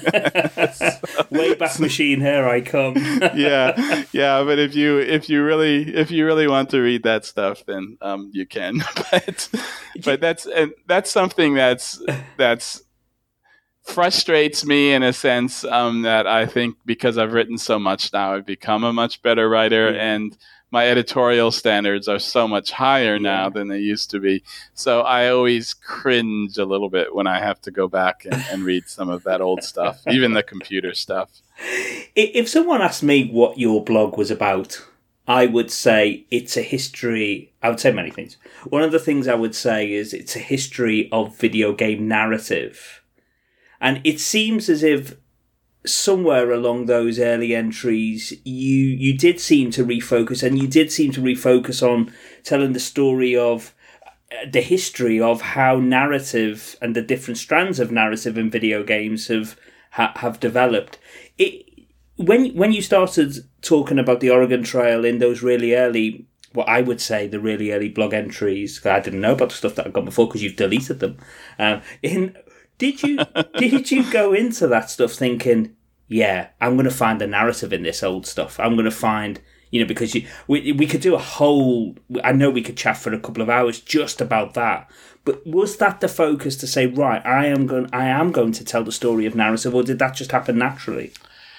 so, Wayback so, Machine, here I come. yeah, yeah. But if you if you really if you really want to read that stuff, then um, you can. but but that's and that's something that's that's frustrates me in a sense um, that I think because I've written so much now, I've become a much better writer, yeah. and my editorial standards are so much higher yeah. now than they used to be. So I always cringe a little bit when I have to go back and, and read some of that old stuff, even the computer stuff. If someone asked me what your blog was about, I would say it's a history. I would say many things. One of the things I would say is it's a history of video game narrative. And it seems as if somewhere along those early entries, you you did seem to refocus, and you did seem to refocus on telling the story of the history of how narrative and the different strands of narrative in video games have ha, have developed. It when when you started talking about the Oregon Trail in those really early, well, I would say the really early blog entries. I didn't know about the stuff that I've got before because you've deleted them. Um, in did you did you go into that stuff thinking, yeah, I'm going to find the narrative in this old stuff. I'm going to find, you know, because you, we we could do a whole. I know we could chat for a couple of hours just about that. But was that the focus to say, right, I am going, I am going to tell the story of narrative, or did that just happen naturally?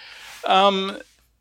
Um,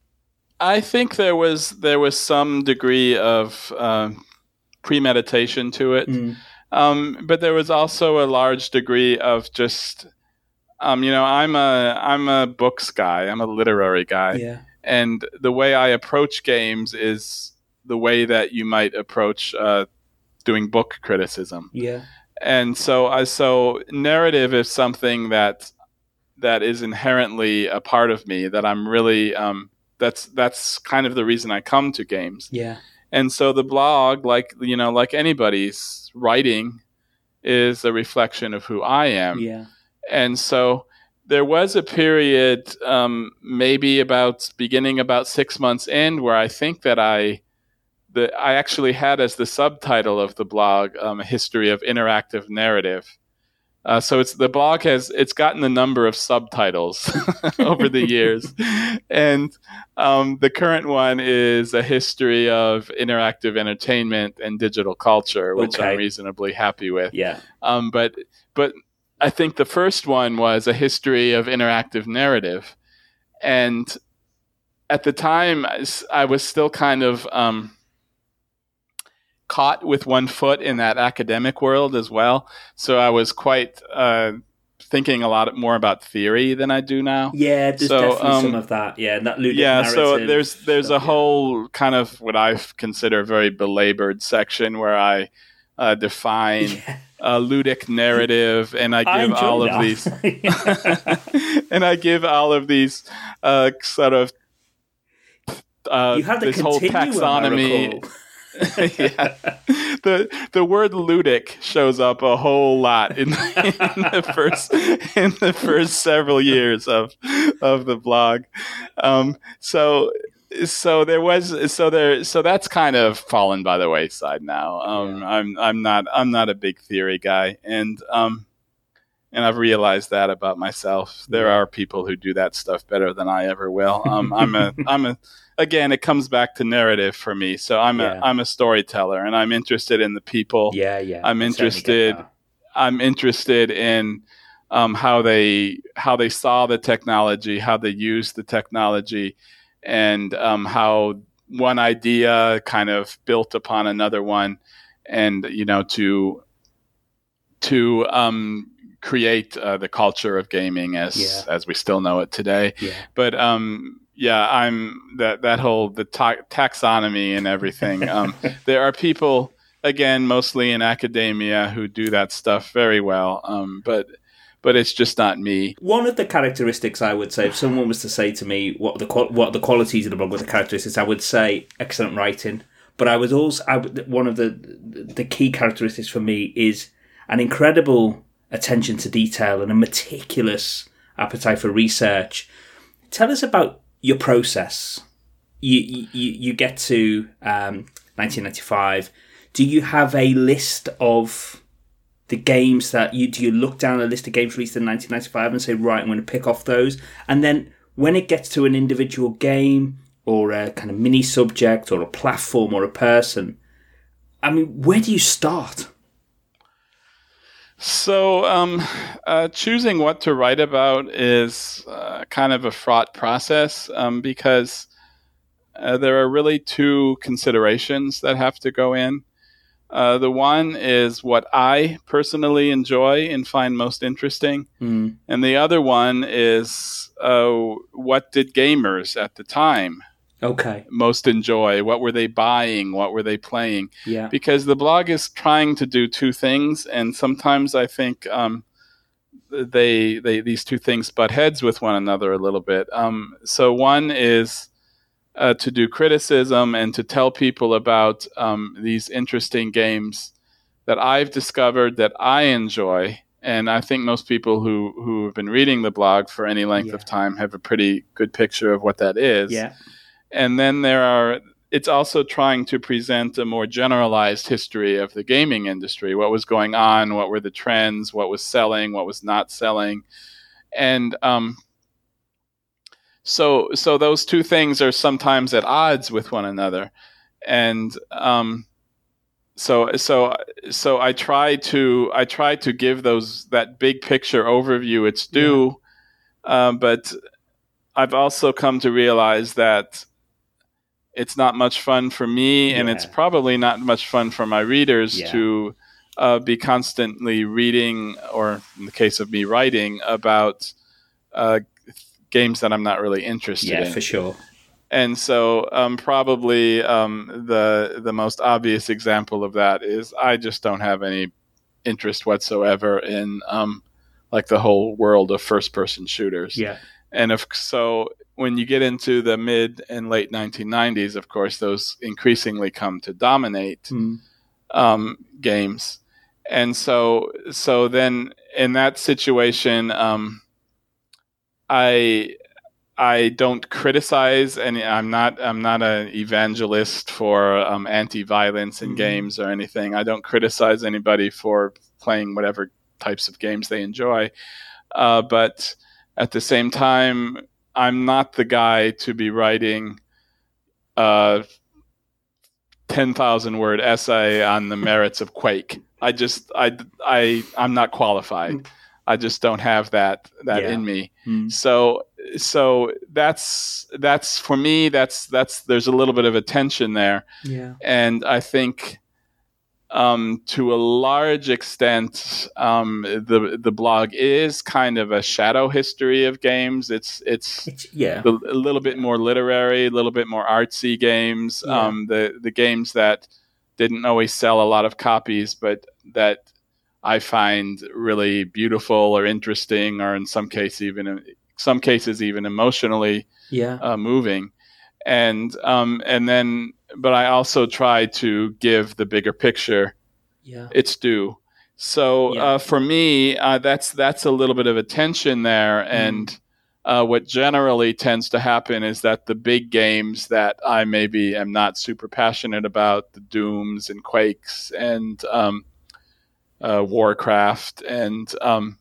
I think there was there was some degree of uh, premeditation to it, mm. um, but there was also a large degree of just. Um, you know, I'm a I'm a books guy. I'm a literary guy, yeah. And the way I approach games is the way that you might approach uh, doing book criticism. Yeah. And so, I so narrative is something that that is inherently a part of me. That I'm really um, that's that's kind of the reason I come to games. Yeah. And so the blog, like you know, like anybody's writing, is a reflection of who I am. Yeah. And so there was a period, um, maybe about beginning about six months in, where I think that I, the I actually had as the subtitle of the blog um, a history of interactive narrative. Uh, so it's the blog has it's gotten a number of subtitles over the years, and um, the current one is a history of interactive entertainment and digital culture, which okay. I'm reasonably happy with. Yeah. Um, but but. I think the first one was a history of interactive narrative. And at the time, I was still kind of um, caught with one foot in that academic world as well. So I was quite uh, thinking a lot more about theory than I do now. Yeah, there's so, definitely um, some of that. Yeah, that ludic yeah. narrative So there's there's stuff, a whole yeah. kind of what I consider very belabored section where I uh, define. Yeah. A ludic narrative, and I give I all of that. these, and I give all of these uh, sort of uh, you have this whole taxonomy. yeah, the the word ludic shows up a whole lot in, in the first in the first several years of of the blog. Um, so. So there was, so there, so that's kind of fallen by the wayside now. Um, yeah. I'm, I'm not, I'm not a big theory guy, and um, and I've realized that about myself. There yeah. are people who do that stuff better than I ever will. Um, I'm a, I'm a, again, it comes back to narrative for me. So I'm yeah. a, I'm a storyteller, and I'm interested in the people. Yeah, yeah. I'm interested. I'm interested in um, how they, how they saw the technology, how they used the technology. And um, how one idea kind of built upon another one, and you know to to um, create uh, the culture of gaming as yeah. as we still know it today. Yeah. But um, yeah, I'm that that whole the ta- taxonomy and everything. Um, there are people again, mostly in academia, who do that stuff very well. Um, but But it's just not me. One of the characteristics, I would say, if someone was to say to me what the what the qualities of the blog were, the characteristics, I would say excellent writing. But I would also, I would, one of the the key characteristics for me is an incredible attention to detail and a meticulous appetite for research. Tell us about your process. You you you get to um, nineteen ninety-five. Do you have a list of the games that you do? You look down a list of games released in nineteen ninety-five and say, right, I'm going to pick off those. And then when it gets to an individual game or a kind of mini subject or a platform or a person, I mean, where do you start? So um, uh, choosing what to write about is uh, kind of a fraught process um, because uh, there are really two considerations that have to go in. Uh, the one is what I personally enjoy and find most interesting. Mm. And the other one is uh, what did gamers at the time okay. most enjoy? What were they buying? What were they playing? Yeah. Because the blog is trying to do two things, and sometimes I think um, they they these two things butt heads with one another a little bit. Um, so one is uh, to do criticism and to tell people about um, these interesting games that I've discovered that I enjoy. And I think most people who, who have been reading the blog for any length Yeah. of time have a pretty good picture of what that is. Yeah. And then there are, it's also trying to present a more generalized history of the gaming industry. What was going on? What were the trends? What was selling? What was not selling? And um, so, so those two things are sometimes at odds with one another. And um, so, so, so I try to, I try to give those, that big picture overview its due. Yeah. Um, but I've also come to realize that it's not much fun for me, and yeah. it's probably not much fun for my readers yeah. to uh, be constantly reading, or in the case of me, writing about uh, games that I'm not really interested yeah, in. Yeah, for sure. And so um, probably um, the the most obvious example of that is I just don't have any interest whatsoever in um, like the whole world of first-person shooters. Yeah. And if so, when you get into the mid and late nineteen nineties, of course, those increasingly come to dominate mm. um, games. And so, so then in that situation, um, I I don't criticize any. I'm not I'm not an evangelist for um, anti-violence in mm. games or anything. I don't criticize anybody for playing whatever types of games they enjoy, uh, but at the same time, I'm not the guy to be writing a ten thousand word essay on the merits of Quake. I just, I, I, I'm not qualified. I just don't have that, that yeah. in me. Mm. So, so that's, that's for me, that's, that's, there's a little bit of a tension there. Yeah. And I think, Um, to a large extent, um, the the blog is kind of a shadow history of games. It's it's, it's yeah a, a little bit more literary, a little bit more artsy games. Yeah. Um, the the games that didn't always sell a lot of copies, but that I find really beautiful or interesting, or in some case even some cases even emotionally yeah uh, moving. And um, and then. But I also try to give the bigger picture yeah. its due. So yeah. uh, for me, uh, that's that's a little bit of a tension there. Mm. And uh, what generally tends to happen is that the big games that I maybe am not super passionate about, the Dooms and Quakes and um, uh, Warcraft and um,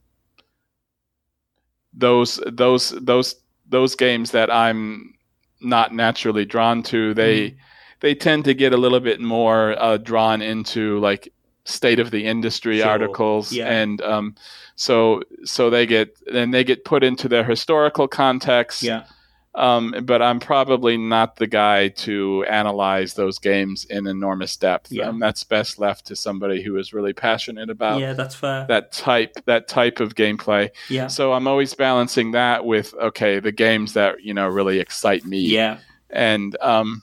those those those those games that I'm not naturally drawn to, they. Mm. They tend to get a little bit more uh, drawn into like state of the industry sure. articles, yeah. and um, so so they get then they get put into their historical context. Yeah. Um, but I'm probably not the guy to analyze those games in enormous depth. Yeah. Um, that's best left to somebody who is really passionate about. Yeah, that's fair. That type that type of gameplay. Yeah. So I'm always balancing that with okay, the games that you know really excite me. Yeah. And um.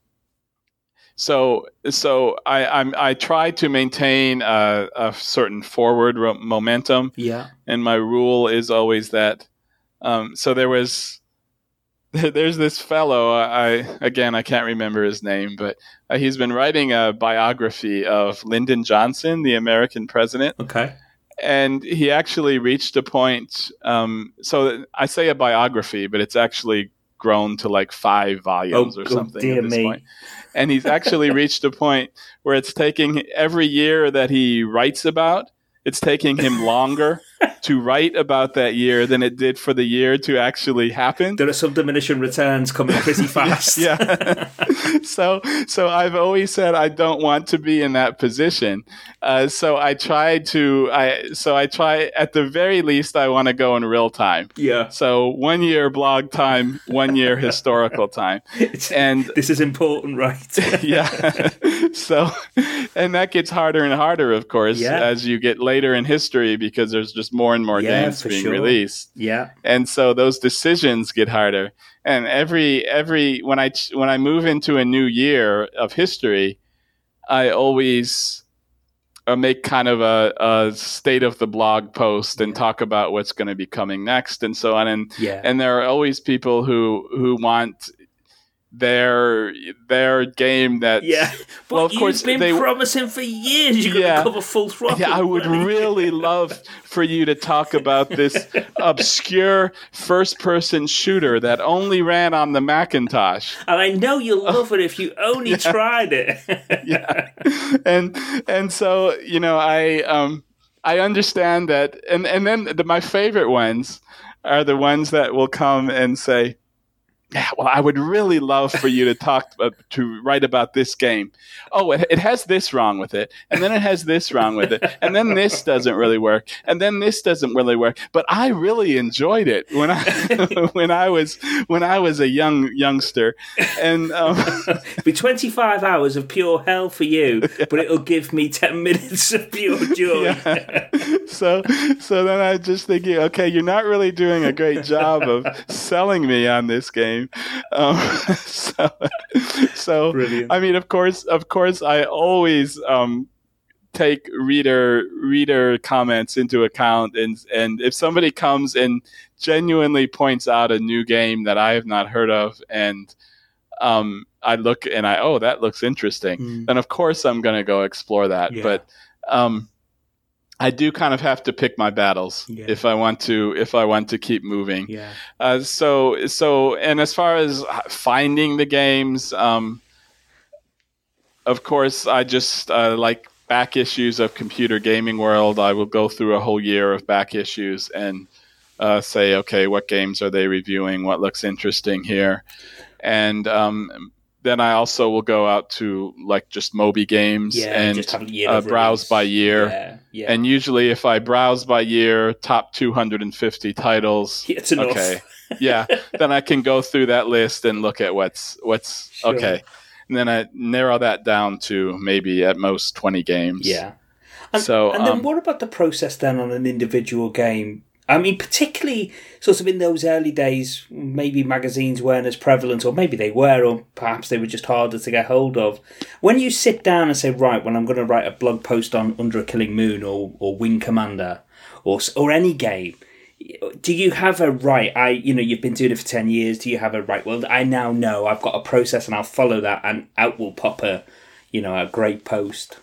So, so I I'm, I try to maintain a, a certain forward ro- momentum. Yeah. And my rule is always that. Um, so there was, there's this fellow. I again I can't remember his name, but uh, he's been writing a biography of Lyndon Johnson, the American president. Okay. And he actually reached a point. Um, so I say a biography, but it's actually grown to like five volumes oh, or something oh, dear at this me. point. And he's actually reached a point where it's taking every year that he writes about, it's taking him longer to write about that year than it did for the year to actually happen. There are some diminishing returns coming pretty fast. yeah. yeah. so, so I've always said I don't want to be in that position. Uh, so I try to, I, so I try at the very least, I want to go in real time. Yeah. So one year blog time, one year historical time. It's, and this is important, right? yeah. so, and that gets harder and harder, of course, Yeah. as you get later in history, because there's just more and more Yeah, games for being sure. released. Yeah. And so those decisions get harder. And every every when I when I move into a new year of history, I always uh, make kind of a, a state of the blog post and Yeah. talk about what's going to be coming next and so on. And Yeah. and there are always people who who want their their game that's Yeah. But well, of you've course, been they- promising for years you're Yeah. going to cover Full Throttle. Yeah, I would really love for you to talk about this obscure first-person shooter that only ran on the Macintosh. And I know you'll love it if you only tried it. Yeah, and and so you know, I um I understand that, and and then the, my favorite ones are the ones that will come and say, yeah, well, I would really love for you to talk uh, to write about this game. Oh, it, it has this wrong with it, and then it has this wrong with it, and then this doesn't really work, and then this doesn't really work. But I really enjoyed it when I when I was when I was a young youngster, and um, It'll be twenty-five hours of pure hell for you, but it'll give me ten minutes of pure joy. Yeah. So, so then I just thinking, okay, you're not really doing a great job of selling me on this game. Um, so, so Brilliant. I mean, of course, of course, I always um, take reader reader comments into account, and and if somebody comes and genuinely points out a new game that I have not heard of, and um, I look and I oh that looks interesting, Mm. then of course I'm going to go explore that. Yeah. But um, I do kind of have to pick my battles Yeah. if I want to if I want to keep moving. Yeah. Uh, so so and as far as finding the games, um, of course I just uh, like back issues of Computer Gaming World. I will go through a whole year of back issues and uh, say, okay, what games are they reviewing? What looks interesting here? And um, then I also will go out to like just Moby Games Yeah. and just have a year uh, of browse release. by year. Yeah. Yeah. And usually, if I browse by year, top two hundred fifty titles. It's enough. Okay, yeah, then I can go through that list and look at what's what's Sure. okay, and then I narrow that down to maybe at most twenty games. Yeah. And, So, and then um, what about the process then on an individual game? I mean, particularly sort of in those early days, maybe magazines weren't as prevalent, or maybe they were, or perhaps they were just harder to get hold of. When you sit down and say, right, well, I'm going to write a blog post on Under a Killing Moon or, or Wing Commander or or any game, do you have a right, I you know, you've been doing it for ten years, do you have a right, well, I now know I've got a process and I'll follow that and out will pop a, you know, a great post?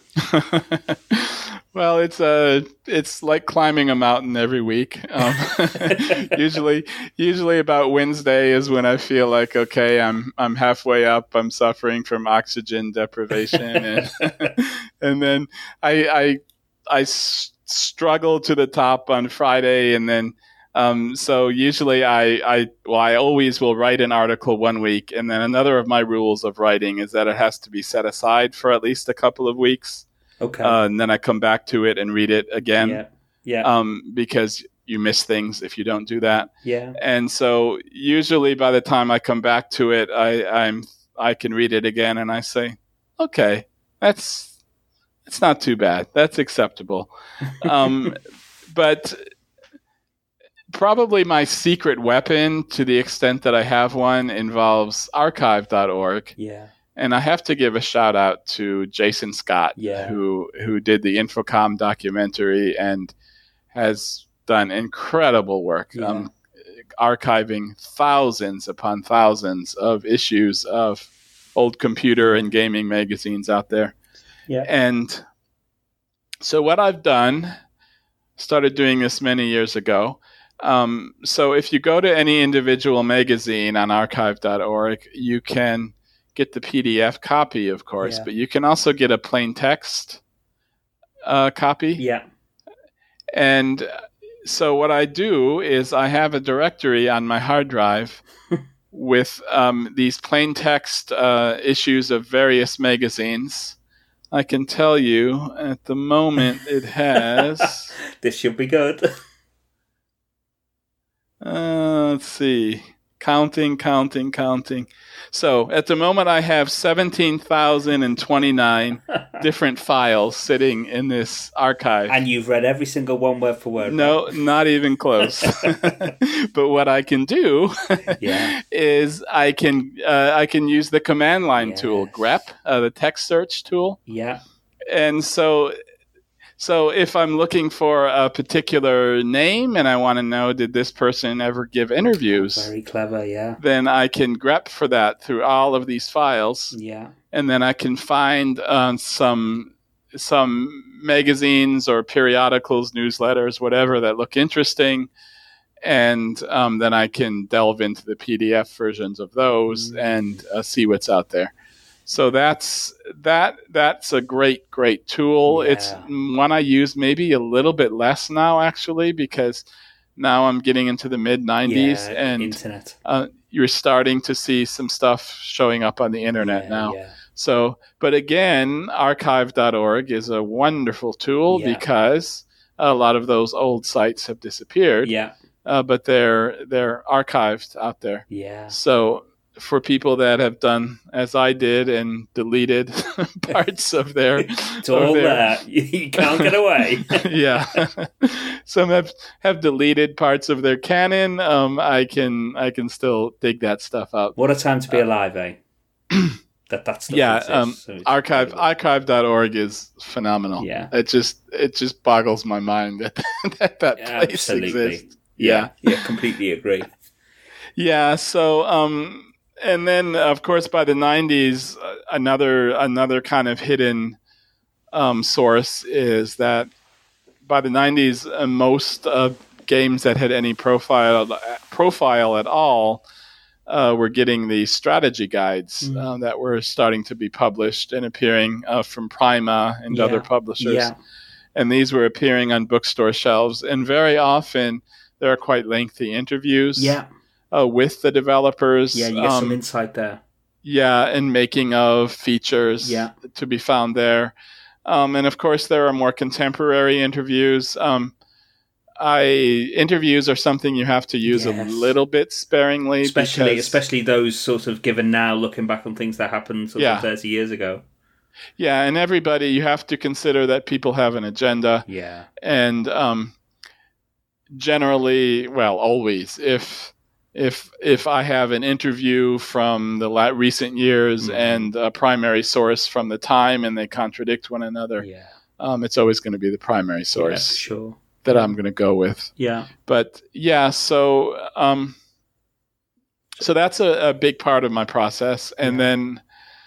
Well, it's uh, it's like climbing a mountain every week. Um, usually, usually about Wednesday is when I feel like okay, I'm I'm halfway up. I'm suffering from oxygen deprivation, and and then I I I s- struggle to the top on Friday, and then um, so usually I I well I always will write an article one week, and then another of my rules of writing is that it has to be set aside for at least a couple of weeks. Okay. Uh, and then I come back to it and read it again. yeah. Yeah. Um, because you miss things if you don't do that. yeah. And so usually by the time I come back to it, I, I'm I can read it again and I say, okay, that's it's not too bad. That's acceptable. Um, but probably my secret weapon, to the extent that I have one, involves archive dot org. Yeah. And I have to give a shout out to Jason Scott, Yeah. who who did the Infocom documentary and has done incredible work, Yeah. um, archiving thousands upon thousands of issues of old computer and gaming magazines out there. Yeah. And so what I've done, started doing this many years ago. Um, so if you go to any individual magazine on archive dot org, you can get the P D F copy, of course, Yeah. but you can also get a plain text uh, copy. Yeah. And so what I do is I have a directory on my hard drive with um, these plain text uh, issues of various magazines. I can tell you at the moment it has, This should be good. uh, let's see, counting, counting, counting. So at the moment, I have seventeen thousand twenty-nine different files sitting in this archive. And you've read every single one word for word. No, right? not even close. But what I can do yeah. is I can uh, I can use the command line yes. tool, grep, uh, the text search tool. Yeah. And so so if I'm looking for a particular name and I want to know, did this person ever give interviews? Very clever, yeah. Then I can grep for that through all of these files. Yeah. And then I can find uh, some some magazines or periodicals, newsletters, whatever, that look interesting. And um, then I can delve into the P D F versions of those mm. and uh, see what's out there. So that's that. That's a great, great tool. Yeah. It's one I use maybe a little bit less now, actually, because now I'm getting into the mid nineties, yeah, and internet. Uh, you're starting to see some stuff showing up on the internet yeah, now. Yeah. So, but again, archive dot org is a wonderful tool yeah. because a lot of those old sites have disappeared. Yeah. Uh, but they're they're archived out there. Yeah. So for people that have done as I did and deleted parts of their, it's all their, there. You can't get away. yeah. Some have, have deleted parts of their canon. Um, I can I can still dig that stuff out. What a time to be alive, eh? that that stuff yeah. exists, Um, so archive archive dot org is phenomenal. Yeah. It just it just boggles my mind that that, that place Absolutely. exists. Yeah. yeah. Yeah. Completely agree. Yeah. So. Um, And then, of course, by the nineties, uh, another another kind of hidden um, source is that by the nineties, uh, most uh, games that had any profile profile at all uh, were getting the strategy guides mm. uh, that were starting to be published and appearing uh, from Prima and yeah. other publishers. Yeah. And these were appearing on bookstore shelves. And very often, there are quite lengthy interviews. Yeah. Uh, with the developers. Yeah, you get um, some insight there. Yeah, and making of features yeah. to be found there. Um, and of course, there are more contemporary interviews. Um, I interviews are something you have to use yes. a little bit sparingly. Especially because, especially those sort of given now, looking back on things that happened sort yeah. of thirty years ago. Yeah, and everybody, you have to consider that people have an agenda. Yeah. And um, generally, well, always, if... If if I have an interview from the la- recent years mm-hmm. and a primary source from the time and they contradict one another, yeah. um, it's always going to be the primary source yeah, sure. that yeah. I'm going to go with. Yeah. But yeah, so um, so that's a, a big part of my process. And yeah. then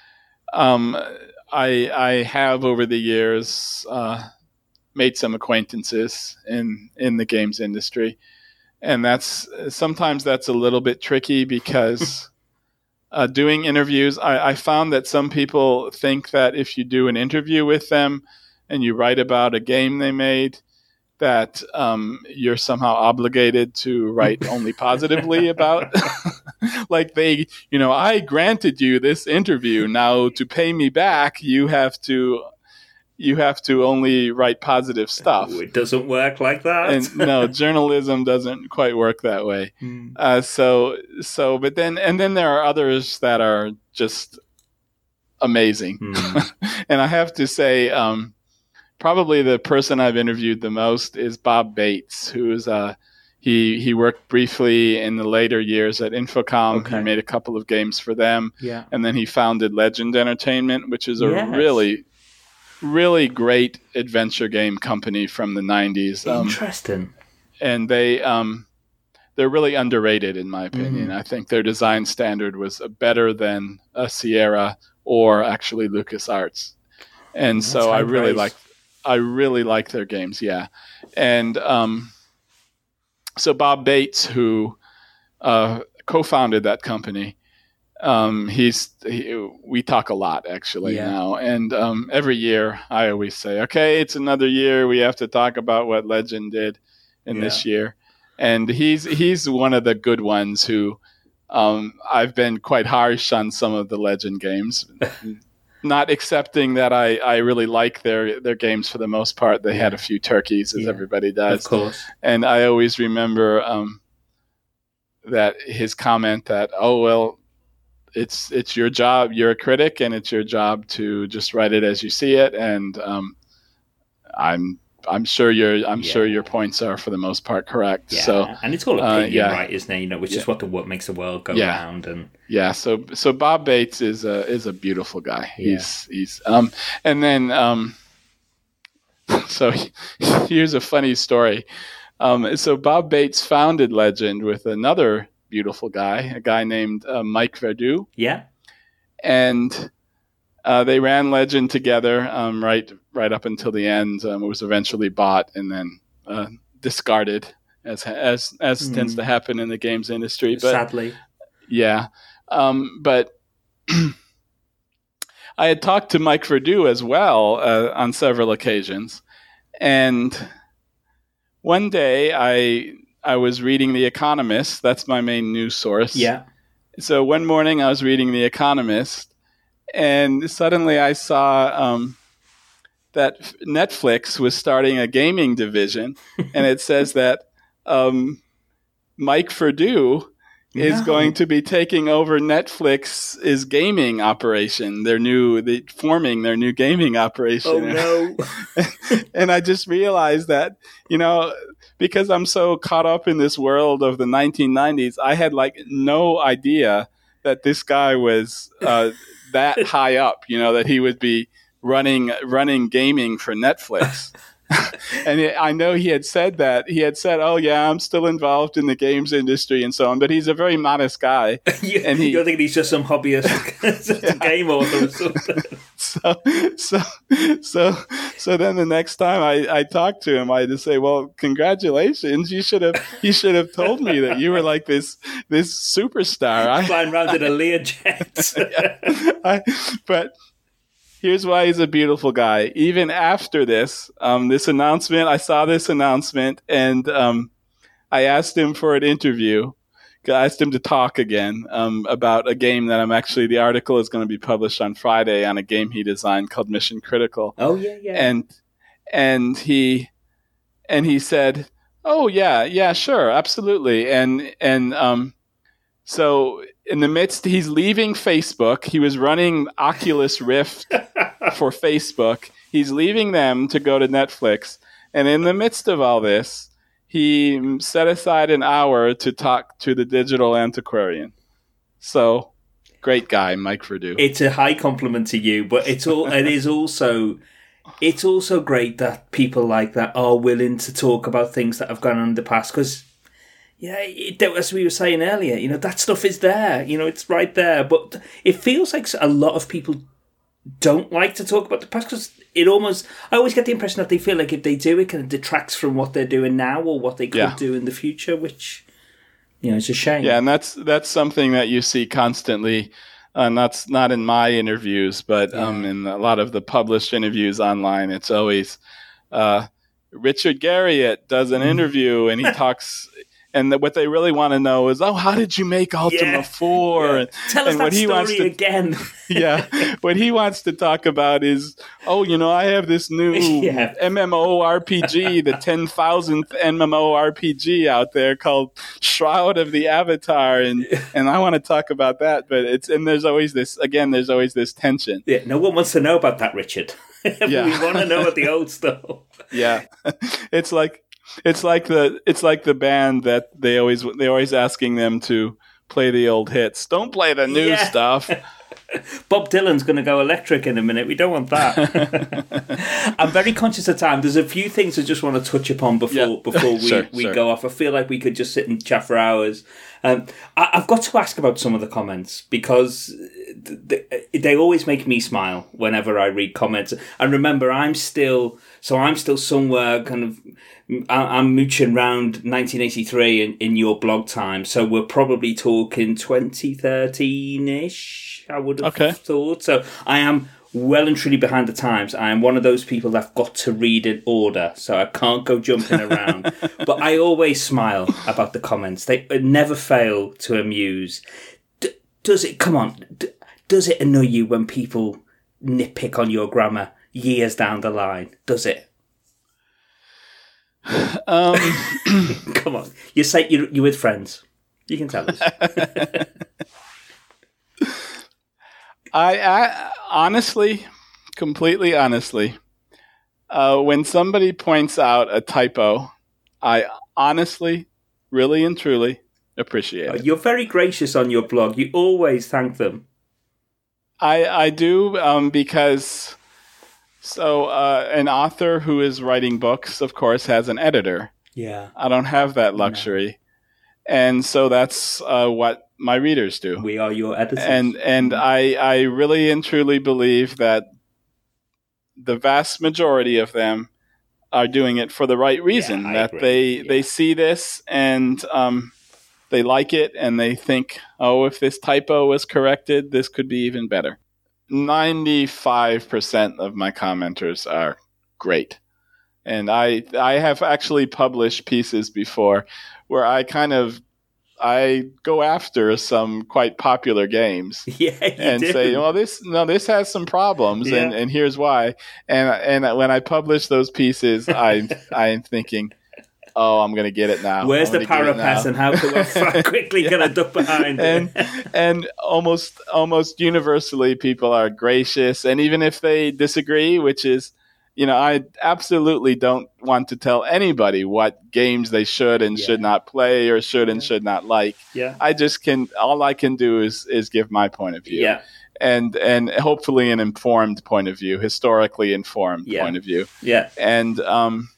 um, I I have over the years uh, made some acquaintances in in the games industry. And that's sometimes that's a little bit tricky because uh, doing interviews, I, I found that some people think that if you do an interview with them and you write about a game they made, that um, you're somehow obligated to write only positively about. Like they, you know, I granted you this interview. Now to pay me back, you have to. You have to only write positive stuff. It doesn't work like that. And no, journalism doesn't quite work that way. Mm. Uh, so, so, but then, and then there are others that are just amazing. Mm. And I have to say, um, probably the person I've interviewed the most is Bob Bates, who is uh, he he worked briefly in the later years at Infocom. Okay. He made a couple of games for them. Yeah. And then he founded Legend Entertainment, which is a yes. really really great adventure game company from the nineties. Um, Interesting. And they, um, they're really underrated, in my opinion. Mm. I think their design standard was better than a Sierra or actually LucasArts. And That's so I really like, I really like their games. Yeah. And um, so Bob Bates, who uh, co-founded that company, Um, he's he, we talk a lot actually yeah. now, and um, every year I always say, okay, it's another year. We have to talk about what Legend did in yeah. this year, and he's he's one of the good ones who um, I've been quite harsh on some of the Legend games, not accepting that I, I really like their their games for the most part. They yeah. had a few turkeys, as yeah. everybody does, of course, and I always remember. Um, that his comment that, oh, well, it's it's your job, you're a critic, and it's your job to just write it as you see it. And um, I'm I'm sure your I'm yeah. sure your points are for the most part correct. Yeah, so and it's all opinion, uh, yeah. right? Isn't it? You know, which yeah. is what the what makes the world go yeah. round. And yeah, so so Bob Bates is a is a beautiful guy. Yeah. He's he's um, and then um, so here's a funny story. Um, so Bob Bates founded Legend with another beautiful guy, a guy named uh, Mike Verdu. Yeah, and uh, they ran Legend together um, right right up until the end. Um, it was eventually bought and then uh, discarded, as as as mm. tends to happen in the games industry. But, sadly, yeah. Um, but I had talked to Mike Verdu as well uh, on several occasions, and one day I I was reading The Economist. That's my main news source. Yeah. So one morning I was reading The Economist, and suddenly I saw um, that Netflix was starting a gaming division, and it says that um, Mike Verdu is no. going to be taking over Netflix's gaming operation. Their new, they forming their new gaming operation. Oh no! And I just realized that, you know, because I'm so caught up in this world of the nineteen nineties, I had like no idea that this guy was uh, that high up. You know, that he would be running running gaming for Netflix. And it, I know he had said that. He had said, oh, yeah, I'm still involved in the games industry and so on. But he's a very modest guy. you, and he, you're thinking he's just some hobbyist yeah. game author or something. So, so, so, so then the next time I, I talked to him, I just say, well, congratulations. You should have you should have told me that you were like this this superstar. I, Flying around in a Learjet. yeah, I, but... Here's why he's a beautiful guy. Even after this, um, this announcement, I saw this announcement, and um, I asked him for an interview. I asked him to talk again um, about a game that I'm actually, the article is going to be published on Friday on a game he designed called Mission Critical. Oh, yeah, yeah. And and he and he said, oh, yeah, yeah, sure, absolutely. And, and um, so... in the midst, he's leaving Facebook. He was running Oculus Rift for Facebook. He's leaving them to go to Netflix. And in the midst of all this, he set aside an hour to talk to the digital antiquarian. So, great guy, Mike Verdu. It's a high compliment to you, but it's all. It is also. It's also great that people like that are willing to talk about things that have gone on in the past, because. Yeah, it, as we were saying earlier, you know, that stuff is there. You know, it's right there. But it feels like a lot of people don't like to talk about the past, because it almost... I always get the impression that they feel like if they do, it kind of detracts from what they're doing now or what they could yeah. do in the future, which, you know, it's a shame. Yeah, and that's that's something that you see constantly. And that's not in my interviews, but yeah. um, in a lot of the published interviews online, it's always... Uh, Richard Garriott does an interview, and he talks... And the, what they really want to know is, oh, how did you make Ultima yeah. four? Yeah. And, Tell us and that what he story wants to, again. yeah. What he wants to talk about is, oh, you know, I have this new yeah. MMORPG, the ten thousandth MMORPG out there called Shroud of the Avatar. And, and I want to talk about that. But it's, and there's always this, again, there's always this tension. Yeah, no one wants to know about that, Richard. Yeah. We want to know about the old stuff. Yeah. It's like, It's like the it's like the band that they always they always asking them to play the old hits. Don't play the new yeah. stuff. Bob Dylan's going to go electric in a minute. We don't want that. I'm very conscious of time. There's a few things I just want to touch upon before yeah. before we, sure, we sure. go off. I feel like we could just sit and chat for hours. Um, I, I've got to ask about some of the comments, because they, they always make me smile whenever I read comments. And remember, I'm still so I'm still somewhere kind of. I'm mooching around nineteen eighty-three in, in your blog time, so we're probably talking twenty thirteen-ish, I would have okay. thought. So I am well and truly behind the times. I am one of those people that've got to read in order, so I can't go jumping around. But I always smile about the comments. They never fail to amuse. D- does it, come on, d- does it annoy you when people nitpick on your grammar years down the line? Does it? Um, Come on, you say you're, you're with friends. You can tell us. I, I honestly, completely honestly, uh, when somebody points out a typo, I honestly, really and truly appreciate it. You're very gracious on your blog. You always thank them. I I do um, because so uh, an author who is writing books, of course, has an editor. Yeah. I don't have that luxury, no. And so that's uh, what my readers do. We are your editors. And and I I really and truly believe that the vast majority of them are doing it for the right reason. Yeah, that agree. they yeah. they see this and um, they like it, and they think, oh, if this typo was corrected, this could be even better. ninety-five percent of my commenters are great. And I I have actually published pieces before where I kind of I go after some quite popular games, yeah, and do. say, well, this no, this has some problems, yeah. and, and here's why. And and when I publish those pieces, I I'm thinking, oh, I'm going to get it now. Where's the parapet, and how can I quickly yeah. get a duck behind and, it? and almost almost universally, people are gracious, and even if they disagree, which is, you know, I absolutely don't want to tell anybody what games they should and yeah. should not play, or should and yeah. should not like. Yeah. I just can, all I can do is is give my point of view. Yeah. And and hopefully an informed point of view, historically informed yeah. point of view. Yeah. And um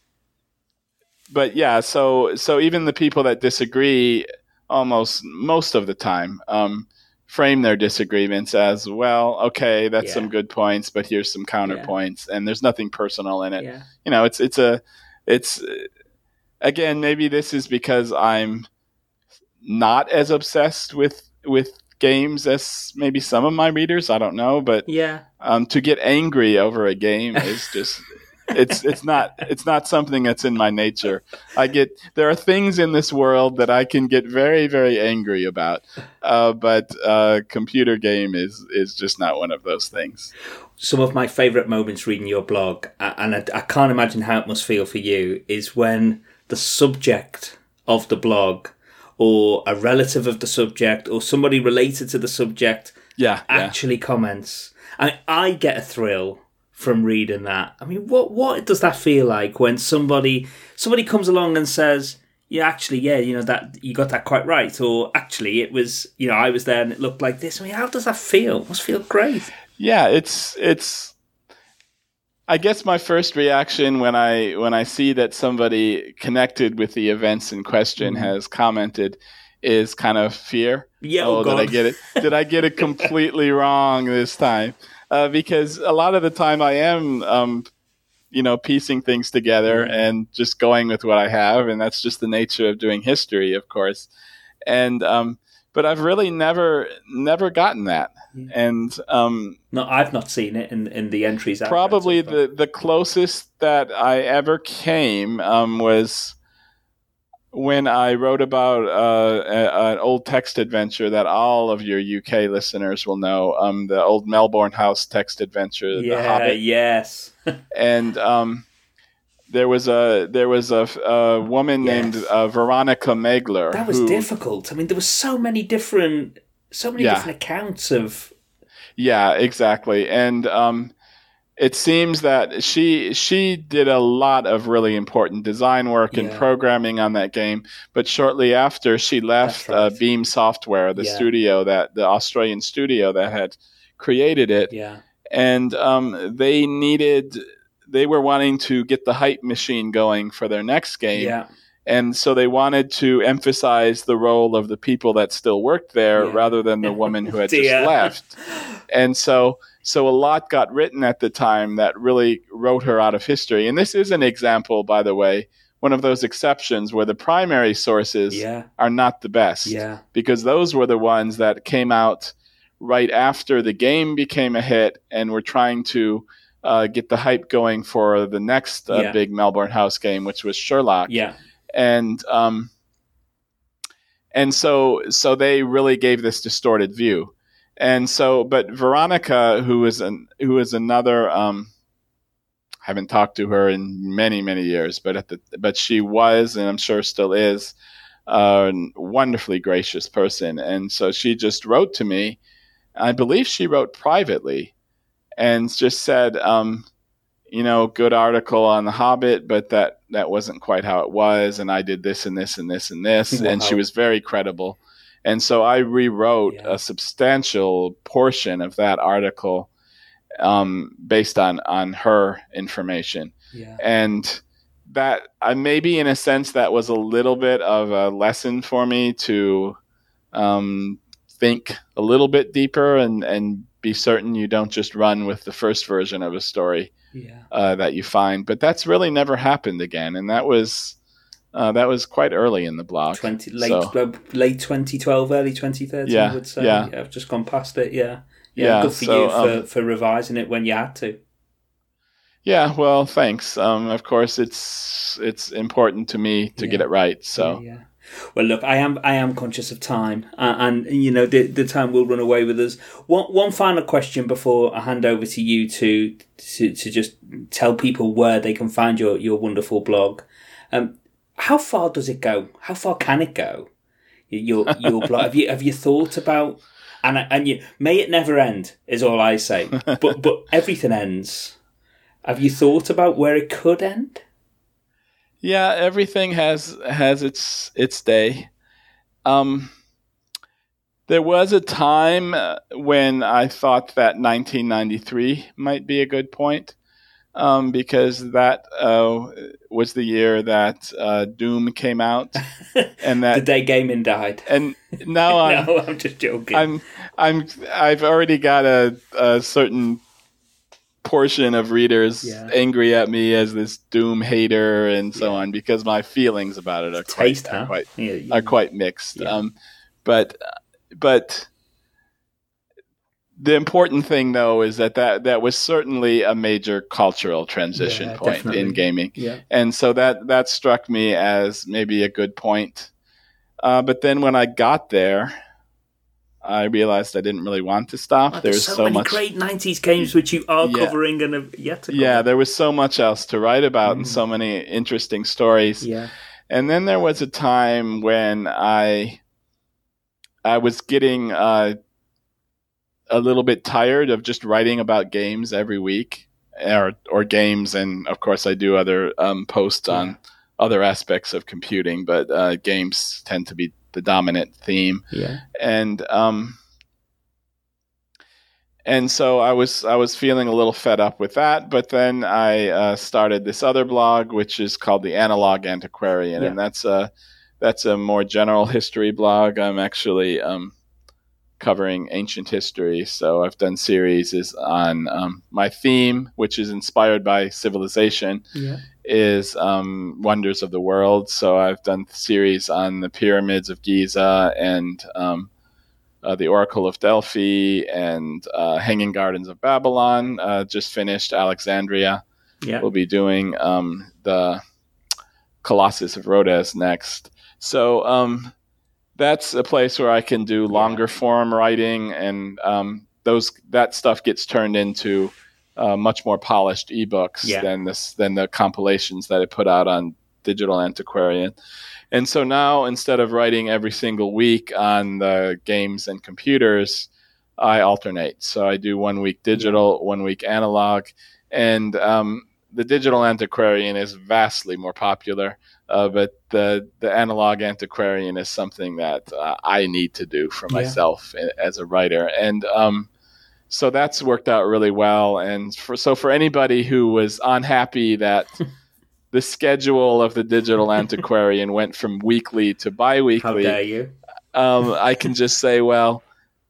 but yeah, so so even the people that disagree, almost most of the time, um frame their disagreements as, well, okay, that's yeah. some good points, but here's some counterpoints, yeah. and there's nothing personal in it. Yeah. You know, it's it's a it's again, maybe this is because I'm not as obsessed with with games as maybe some of my readers. I don't know, but yeah, um, to get angry over a game is just. It's it's not it's not something that's in my nature. I get there are things in this world that I can get very very angry about, uh, but uh, computer game is is just not one of those things. Some of my favourite moments reading your blog, and I, I can't imagine how it must feel for you, is when the subject of the blog, or a relative of the subject, or somebody related to the subject, yeah, actually yeah. comments. I I get a thrill from reading that. I mean, what what does that feel like when somebody somebody comes along and says, yeah, actually, yeah, you know, that you got that quite right, or actually it was, you know, I was there and it looked like this. I mean, how does that feel? It must feel great. Yeah, it's it's I guess my first reaction when I when I see that somebody connected with the events in question mm-hmm. has commented is kind of fear. Yeah, oh, oh did I get it? Did I get it completely wrong this time? Uh, because a lot of the time I am, um, you know, piecing things together mm-hmm. and just going with what I have, and that's just the nature of doing history, of course. And um, but I've really never, never gotten that. Mm-hmm. And um, no, I've not seen it in in the entries. Probably the the closest that I ever came um, was when I wrote about uh, a, an old text adventure that all of your U K listeners will know, um, the old Melbourne House text adventure, yeah, The Hobbit. Yes. And um, there was a there was a, a woman yes. named uh, Veronica Megler. That was who, difficult. I mean, there were so many different, so many yeah. different accounts of. Yeah, exactly, and. Um, It seems that she she did a lot of really important design work yeah. and programming on that game, but shortly after she left right. uh, Beam Software, the yeah. studio that the Australian studio that had created it, yeah. and um, they needed they were wanting to get the hype machine going for their next game, yeah. and so they wanted to emphasize the role of the people that still worked there yeah. rather than the woman who had just left, and so. So a lot got written at the time that really wrote her out of history. And this is an example, by the way, one of those exceptions where the primary sources yeah. are not the best. Yeah. Because those were the ones that came out right after the game became a hit and were trying to uh, get the hype going for the next uh, yeah. big Melbourne House game, which was Sherlock. Yeah. And um, and so so they really gave this distorted view. And so, but Veronica, who is an who is another, um, I haven't talked to her in many many years, but at the but she was, and I'm sure still is, a wonderfully gracious person. And so she just wrote to me. I believe she wrote privately and just said, um, you know, good article on The Hobbit, but that, that wasn't quite how it was. And I did this and this and this and this. Wow. And she was very credible. And so I rewrote yeah. a substantial portion of that article um, based on, on her information. Yeah. And that uh, maybe in a sense that was a little bit of a lesson for me to um, think a little bit deeper and, and be certain you don't just run with the first version of a story yeah. uh, that you find. But that's really never happened again. And that was uh, that was quite early in the blog. twenty, late, so, uh, late twenty twelve, early twenty thirteen, yeah, I would say. Yeah. I've just gone past it, yeah. Yeah, yeah good for so, you for, um, for revising it when you had to. Yeah, well, thanks. Um, of course, it's it's important to me to yeah. get it right. So, yeah, yeah. Well, look, I am I am conscious of time, uh, and you know the the time will run away with us. One one final question before I hand over to you to to, to just tell people where they can find your, your wonderful blog. Um, how far does it go? How far can it go? Your your blog. Have you have you thought about? And and you may it never end is all I say. But but everything ends. Have you thought about where it could end? Yeah, everything has has its its day. Um, there was a time when I thought that nineteen ninety-three might be a good point, um, because that uh, was the year that uh, Doom came out, and that the day gaming died. And now I'm no, I'm just joking. I'm I'm I've already got a, a certain portion of readers yeah. angry at me as this Doom hater and so yeah. on, because my feelings about it are quite Taste, huh? are quite, yeah, yeah. are quite mixed. Yeah. Um, but but the important thing though is that, that that was certainly a major cultural transition yeah, point definitely. in gaming, yeah. and so that that struck me as maybe a good point. Uh, but then when I got there, I realized I didn't really want to stop. Oh, there there's was so, so many much great nineties games which you are yeah. covering and have yet to cover. Yeah, there was so much else to write about mm. and so many interesting stories. Yeah. And then there was a time when I I was getting uh, a little bit tired of just writing about games every week, or or games, and of course I do other um, posts yeah. on other aspects of computing, but uh, games tend to be the dominant theme. Yeah. And um and so I was I was feeling a little fed up with that, but then I uh, started this other blog, which is called the Analog Antiquarian, yeah. and that's a that's a more general history blog. I'm actually um covering ancient history, so I've done series on um, my theme, which is inspired by civilization. Yeah. is um, Wonders of the World. So I've done series on the pyramids of Giza and um, uh, the Oracle of Delphi and uh, Hanging Gardens of Babylon. Uh, just finished Alexandria. Yeah. We'll be doing um, the Colossus of Rhodes next. So um, that's a place where I can do longer yeah. form writing, and um, those that stuff gets turned into Uh, much more polished ebooks yeah. than this than the compilations that I put out on Digital Antiquarian. And so now, instead of writing every single week on the games and computers, I alternate. So I do one week digital, yeah. one week analog, and um, the Digital Antiquarian is vastly more popular. Uh, but the the Analog Antiquarian is something that uh, I need to do for yeah. myself as a writer, and um, so that's worked out really well. And for, so for anybody who was unhappy that the schedule of the Digital Antiquarian went from weekly to bi-weekly, how dare you? Um, I can just say, well,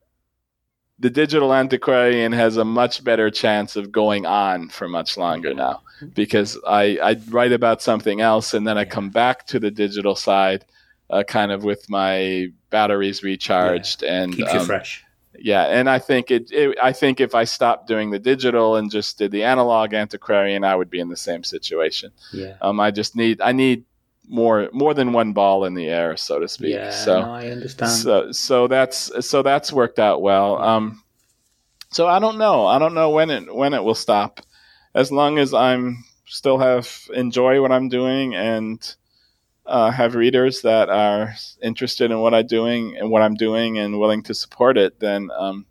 the Digital Antiquarian has a much better chance of going on for much longer now, because I, I write about something else, and then I come back to the digital side uh, kind of with my batteries recharged. Yeah. and Keeps um, you fresh. Yeah, and I think it, it. I think if I stopped doing the digital and just did the Analog Antiquarian, I would be in the same situation. Yeah. Um, I just need I need more more than one ball in the air, so to speak. Yeah, so, no, I understand. So so that's so that's worked out well. Um, so I don't know. I don't know when it when it will stop. As long as I'm still have enjoy what I'm doing, and uh, have readers that are interested in what I'm doing and what I'm doing and willing to support it, then um,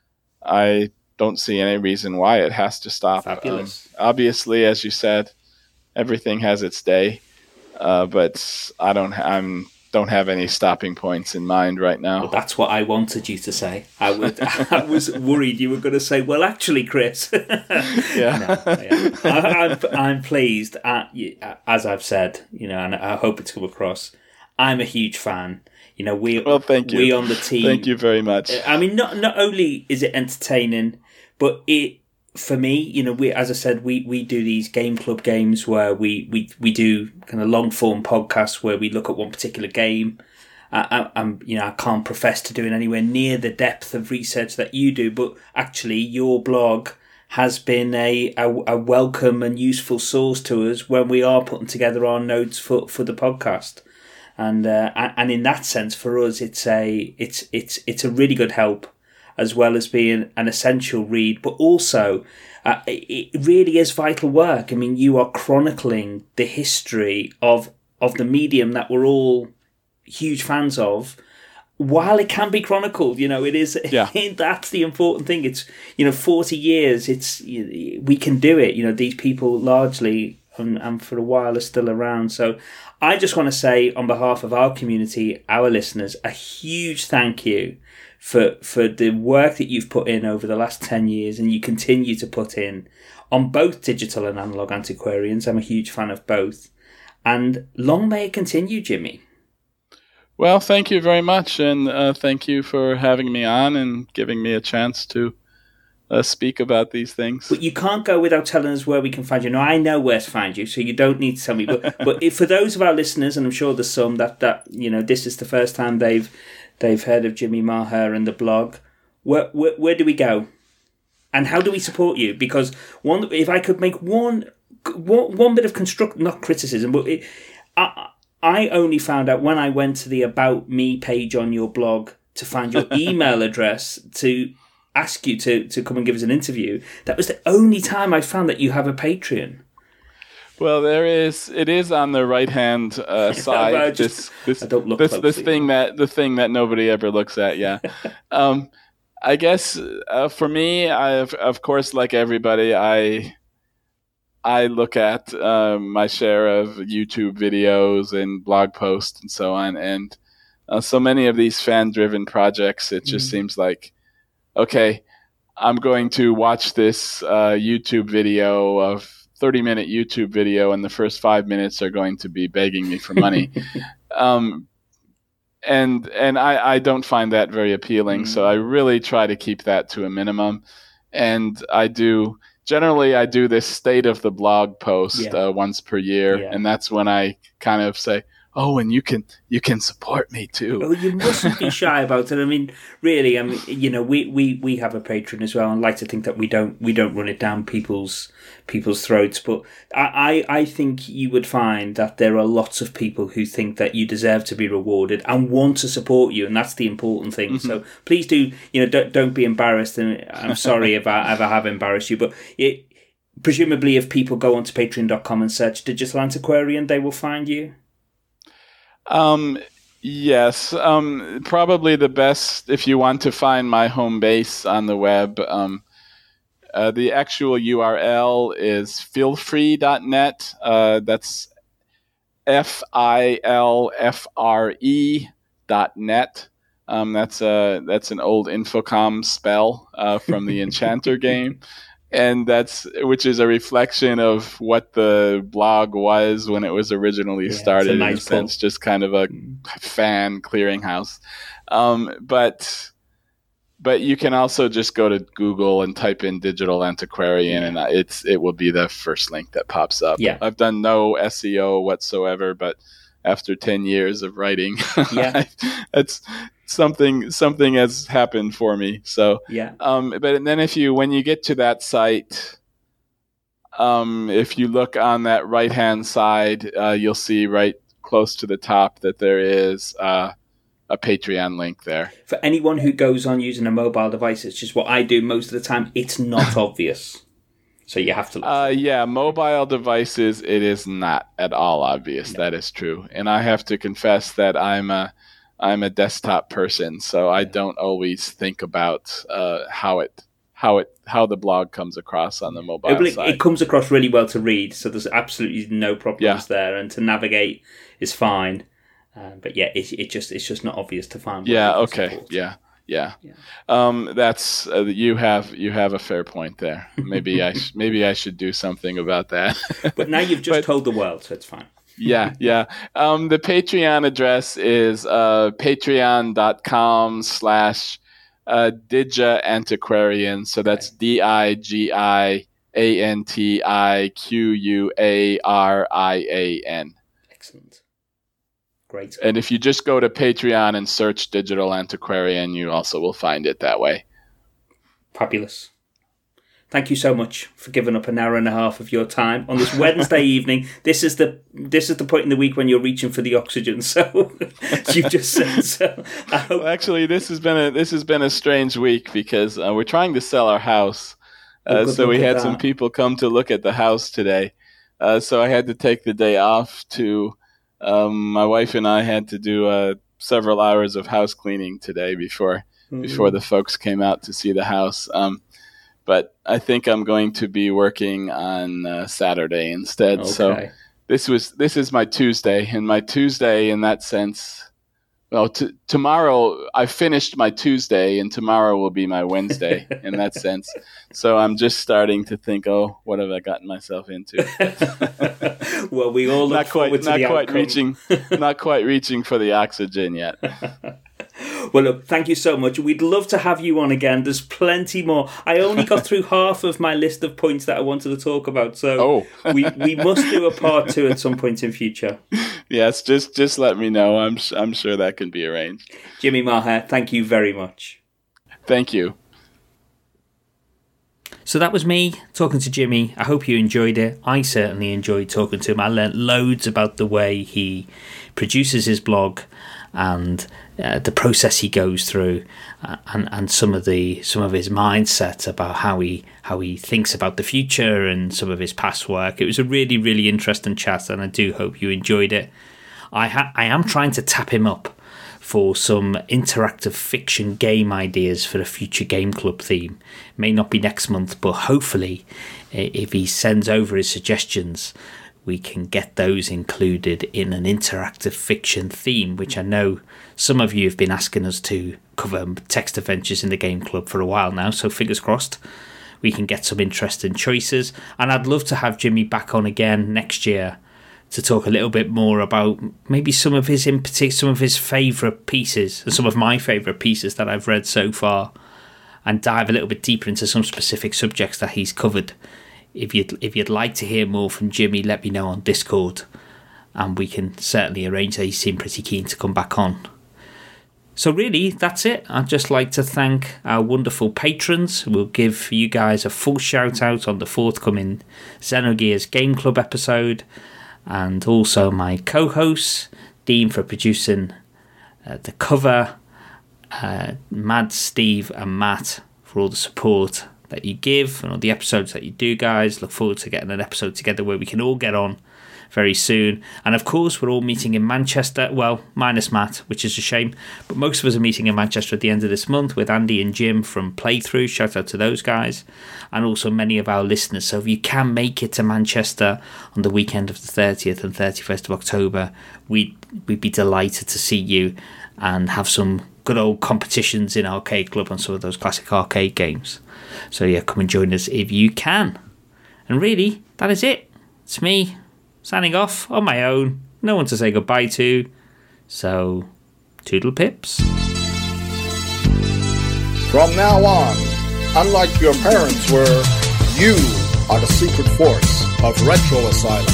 I don't see any reason why it has to stop. Fabulous. Um, obviously, as you said, everything has its day, uh, but I don't. I'm don't have any stopping points in mind right now. Well, that's what I wanted you to say. I would. I was worried you were going to say, "Well, actually, Chris." yeah, no, yeah. I, I'm, I'm pleased. At, as I've said, you know, and I hope it's come across. I'm a huge fan. You know, we well, thank you. We on the team. Thank you very much. I mean, not not only is it entertaining, but it. For me, you know, we as I said, we, we do these game club games where we, we, we do kind of long form podcasts where we look at one particular game. I, I, I'm you know I can't profess to doing anywhere near the depth of research that you do, but actually your blog has been a, a, a welcome and useful source to us when we are putting together our notes for, for the podcast. And uh, and in that sense, for us, it's a it's it's it's a really good help, as well as being an essential read, but also uh, it really is vital work. I mean, you are chronicling the history of of the medium that we're all huge fans of, while it can be chronicled. You know, it is. Yeah. That's the important thing. It's, you know, forty years. It's we can do it. You know, these people largely and, and for a while are still around. So I just want to say, on behalf of our community, our listeners, a huge thank you for for the work that you've put in over the last ten years, and you continue to put in on both Digital and Analog Antiquarians. I'm a huge fan of both. And long may it continue, Jimmy. Well, thank you very much, and uh, thank you for having me on and giving me a chance to uh, speak about these things. But you can't go without telling us where we can find you. Now, I know where to find you, so you don't need to tell me. But but if, for those of our listeners, and I'm sure there's some that, that you know, this is the first time they've they've heard of Jimmy Maher and the blog, where, where where do we go, and how do we support you? Because one, if I could make one one, one bit of construct, not criticism, but it, I I only found out when I went to the About Me page on your blog to find your email address to ask you to, to come and give us an interview. That was the only time I found that you have a Patreon. Well, there is. It is on the right hand uh, side. I just, this this I don't look this, closely. this thing that the thing that nobody ever looks at. Yeah. um, I guess uh, for me, I of course, like everybody, I I look at uh, my share of YouTube videos and blog posts and so on, and uh, so many of these fan driven projects, it just mm. seems like, okay, I'm going to watch this uh, YouTube video of thirty minute YouTube video, and the first five minutes are going to be begging me for money. um, and and I, I don't find that very appealing. Mm-hmm. So I really try to keep that to a minimum. And I do, generally I do this state of the blog post yeah. uh, once per year. Yeah. And that's when I kind of say, oh, and you can you can support me too. Oh, you mustn't be shy about it. I mean, really, I mean, you know, we, we, we have a Patreon as well, and like to think that we don't we don't run it down people's people's throats. But I, I, I think you would find that there are lots of people who think that you deserve to be rewarded and want to support you, and that's the important thing. Mm-hmm. So please do, you know, don't don't be embarrassed. And I'm sorry if I ever have embarrassed you, but it, presumably, if people go onto patreon dot com and search Digital Antiquarian, they will find you. Um, yes, um, probably the best if you want to find my home base on the web. Um, uh, the actual U R L is filfree dot net. Uh, that's F I L F R E dot net. Um, that's a, that's an old Infocom spell, uh, from the Enchanter game. And that's, which is a reflection of what the blog was when it was originally yeah, started, nice in a sense, just kind of a fan clearinghouse. Um, but but you can also just go to Google and type in Digital Antiquarian, yeah. and it's it will be the first link that pops up. Yeah. I've done no S E O whatsoever, but after ten years of writing, yeah, it's something something has happened for me. So yeah. Um, but then if you when you get to that site, um, if you look on that right hand side, uh, you'll see right close to the top that there is uh, a Patreon link there. For anyone who goes on using a mobile device, it's just what I do most of the time. It's not obvious. So you have to look. Uh, yeah, mobile devices, it is not at all obvious. No. That is true. And I have to confess that I'm a, I'm a desktop person, so I don't always think about uh, how it how it how the blog comes across on the mobile it, side. It comes across really well to read, so there's absolutely no problems yeah. there, and to navigate is fine. Uh, but yeah, it, it just it's just not obvious to find. Yeah. Okay. Support. Yeah. Yeah, yeah. Um, that's uh, you have you have a fair point there. Maybe I sh- maybe I should do something about that. But now you've just but, told the world, so it's fine. yeah, yeah. Um, the Patreon address is uh, patreon.com slash Digi Antiquarian. So that's D I G I A N T I Q U A R I A N. Excellent. Great. And if you just go to Patreon and search Digital Antiquarian, you also will find it that way. Fabulous. Thank you so much for giving up an hour and a half of your time on this Wednesday evening. This is the this is the point in the week when you're reaching for the oxygen. So you just said so. I hope- well, actually, this has been a this has been a strange week because uh, we're trying to sell our house. Uh, oh, so we had that. some people come to look at the house today. Uh, so I had to take the day off to. Um, my wife and I had to do uh, several hours of house cleaning today before mm-hmm. before the folks came out to see the house. Um, but I think I'm going to be working on uh, Saturday instead. Okay. So this was this is my Tuesday, and my Tuesday in that sense. Well, t- tomorrow I finished my Tuesday, and tomorrow will be my Wednesday in that sense. So I'm just starting to think, oh, what have I gotten myself into? Well, we all look not quite, forward to not the quite outcome. reaching, not quite reaching for the oxygen yet. Well, look, thank you so much. We'd love to have you on again. There's plenty more. I only got through half of my list of points that I wanted to talk about, so oh. we we must do a part two at some point in future. Yes, just just let me know. I'm I'm sure that can be arranged. Jimmy Maher, thank you very much. Thank you. So that was me talking to Jimmy. I hope you enjoyed it. I certainly enjoyed talking to him. I learnt loads about the way he produces his blog and uh, the process he goes through, uh, and and some of the some of his mindset about how he how he thinks about the future and some of his past work. It was a really really interesting chat, and I do hope you enjoyed it. I ha- I am trying to tap him up for some interactive fiction game ideas for a future Game Club theme. May not be next month, but hopefully, if he sends over his suggestions, we can get those included in an interactive fiction theme, which I know some of you have been asking us to cover text adventures in the Game Club for a while now, so fingers crossed we can get some interesting choices. And I'd love to have Jimmy back on again next year to talk a little bit more about maybe some of his in particular, some of his favourite pieces, and some of my favourite pieces that I've read so far, and dive a little bit deeper into some specific subjects that he's covered. If you'd if you'd like to hear more from Jimmy, let me know on Discord, and we can certainly arrange that. He seemed pretty keen to come back on. So really, that's it. I'd just like to thank our wonderful patrons. We'll give you guys a full shout out on the forthcoming Xenogears Game Club episode, and also my co-hosts, Dean for producing uh, the cover, uh, Mad, Steve and Matt for all the support that you give and all the episodes that you do, guys. Look forward to getting an episode together where we can all get on very soon. And of course, we're all meeting in Manchester, well, minus Matt, which is a shame, but most of us are meeting in Manchester at the end of this month with Andy and Jim from Playthrough. Shout out to those guys, and also many of our listeners. So if you can make it to Manchester on the weekend of the thirtieth and thirty-first of October, we'd, we'd be delighted to see you and have some good old competitions in Arcade Club on some of those classic arcade games. So yeah, come and join us if you can. And really, that is it. It's me signing off on my own. No one to say goodbye to. So, toodle pips. From now on, unlike your parents were, you are the secret force of Retro Asylum.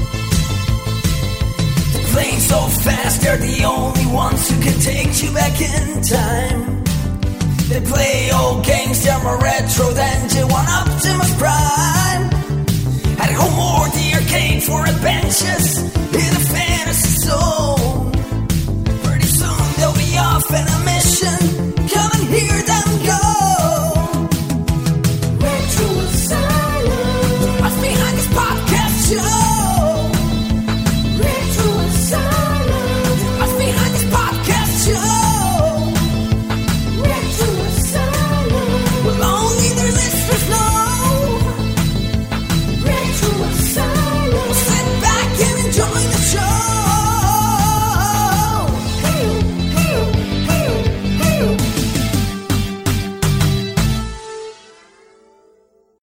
Playing so fast, they're the only ones who can take you back in time. They play old games, they're more retro than J one Optimus Prime.